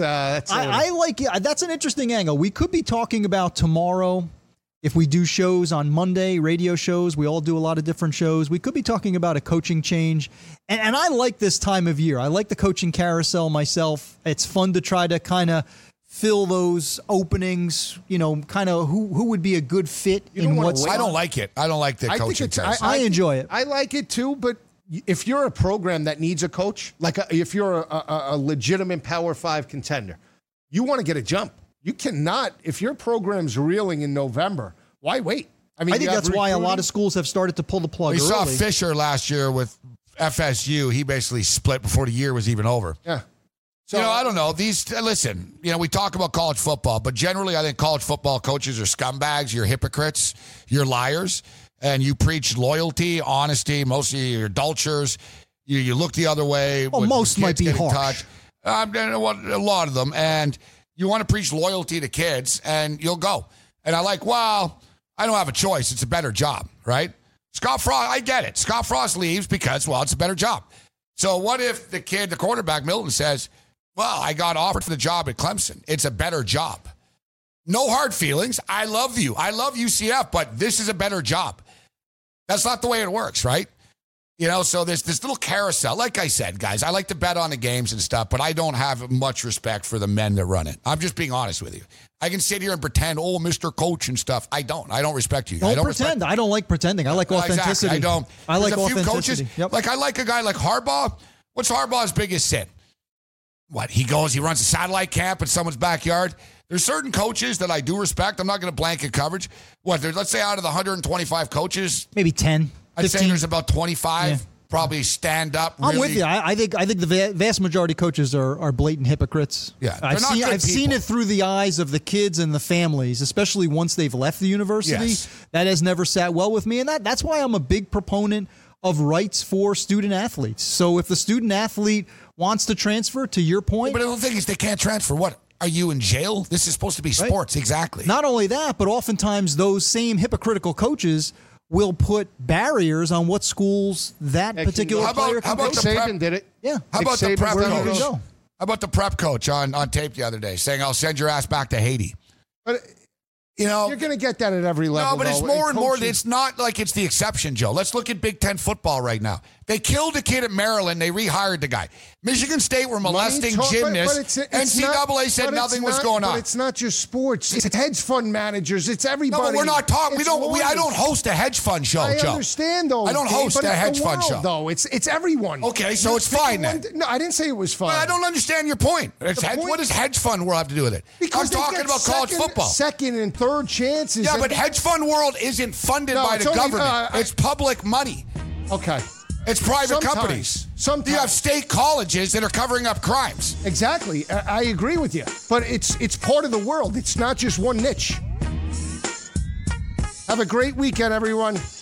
S6: I like it. That's an interesting angle. We could be talking about tomorrow, if we do shows on Monday, radio shows. We all do a lot of different shows. We could be talking about a coaching change. And I like this time of year. I like the coaching carousel myself. It's fun to try to kind of fill those openings, kind of who would be a good fit in what's.
S5: I don't like it. I don't like the coaching test.
S6: I enjoy it.
S4: I like it too, but if you're a program that needs a coach, if you're a legitimate Power 5 contender, you want to get a jump. You cannot, if your program's reeling in November, why wait? I
S6: think that's why a lot of schools have started to pull the plug early.
S5: We saw Fisher last year with FSU. He basically split before the year was even over.
S4: Yeah.
S5: So, I don't know. Listen, we talk about college football, but generally I think college football coaches are scumbags. You're hypocrites. You're liars. And you preach loyalty, honesty. Most of you are adulterers. You look the other way.
S6: Well, most might be harsh.
S5: A lot of them. And you want to preach loyalty to kids, and you'll go. And I don't have a choice. It's a better job, right? Scott Frost, I get it. Scott Frost leaves because, it's a better job. So what if the quarterback, Milton, says, I got offered for the job at Clemson. It's a better job. No hard feelings. I love you. I love UCF, but this is a better job. That's not the way it works, right? So there's this little carousel. Like I said, guys, I like to bet on the games and stuff, but I don't have much respect for the men that run it. I'm just being honest with you. I can sit here and pretend, Mr. Coach and stuff. I don't respect you.
S6: Don't pretend. I don't like pretending. I like authenticity.
S5: Exactly. I don't.
S6: I like
S5: There's a few
S6: authenticity.
S5: coaches.
S6: Yep.
S5: Like I like a guy like Harbaugh. What's Harbaugh's biggest sin? What, he runs a satellite camp in someone's backyard? There's certain coaches that I do respect. I'm not going to blanket coverage. Let's say out of the 125 coaches,
S6: maybe 10, 15.
S5: I'd say there's about 25 probably stand up.
S6: I'm with you. I think the vast majority of coaches are blatant hypocrites.
S5: Yeah,
S6: I've seen it through the eyes of the kids and the families, especially once they've left the university.
S5: Yes.
S6: That has never sat well with me, and that's why I'm a big proponent of rights for student athletes. So if the student athlete wants to transfer, to your point.
S5: But the thing is, they can't transfer. What? Are you in jail? This is supposed to be sports. Right. Exactly.
S6: Not only that, but oftentimes those same hypocritical coaches will put barriers on what schools that particular player can go.
S4: Nick Saban did it.
S6: Yeah.
S5: How about the prep coach?
S6: How
S5: about the prep coach on tape the other day saying, I'll send your ass back to Haiti?
S4: But you're going to get that at every level.
S5: No, but it's more and more. It's not like it's the exception, Joe. Let's look at Big Ten football right now. They killed a kid at Maryland. They rehired the guy. Michigan State were molesting gymnasts. NCAA said nothing was going on.
S4: But it's not just sports. It's hedge fund managers. It's everybody.
S5: No, but we're not talking. I don't host a hedge fund show, Joe.
S4: I understand, though.
S5: I don't host a hedge fund show.
S4: Though it's everyone.
S5: Okay, so it's fine then.
S4: No, I didn't say it was fine.
S5: Well, I don't understand your point. What does hedge fund world have to do with it?
S4: Because
S5: I'm talking about college football.
S4: Second and third chances.
S5: Yeah, but hedge fund world isn't funded by the government. It's public money.
S4: Okay.
S5: It's private companies.
S4: Sometimes.
S5: You have state colleges that are covering up crimes.
S4: Exactly. I agree with you. But it's part of the world. It's not just one niche. Have a great weekend, everyone.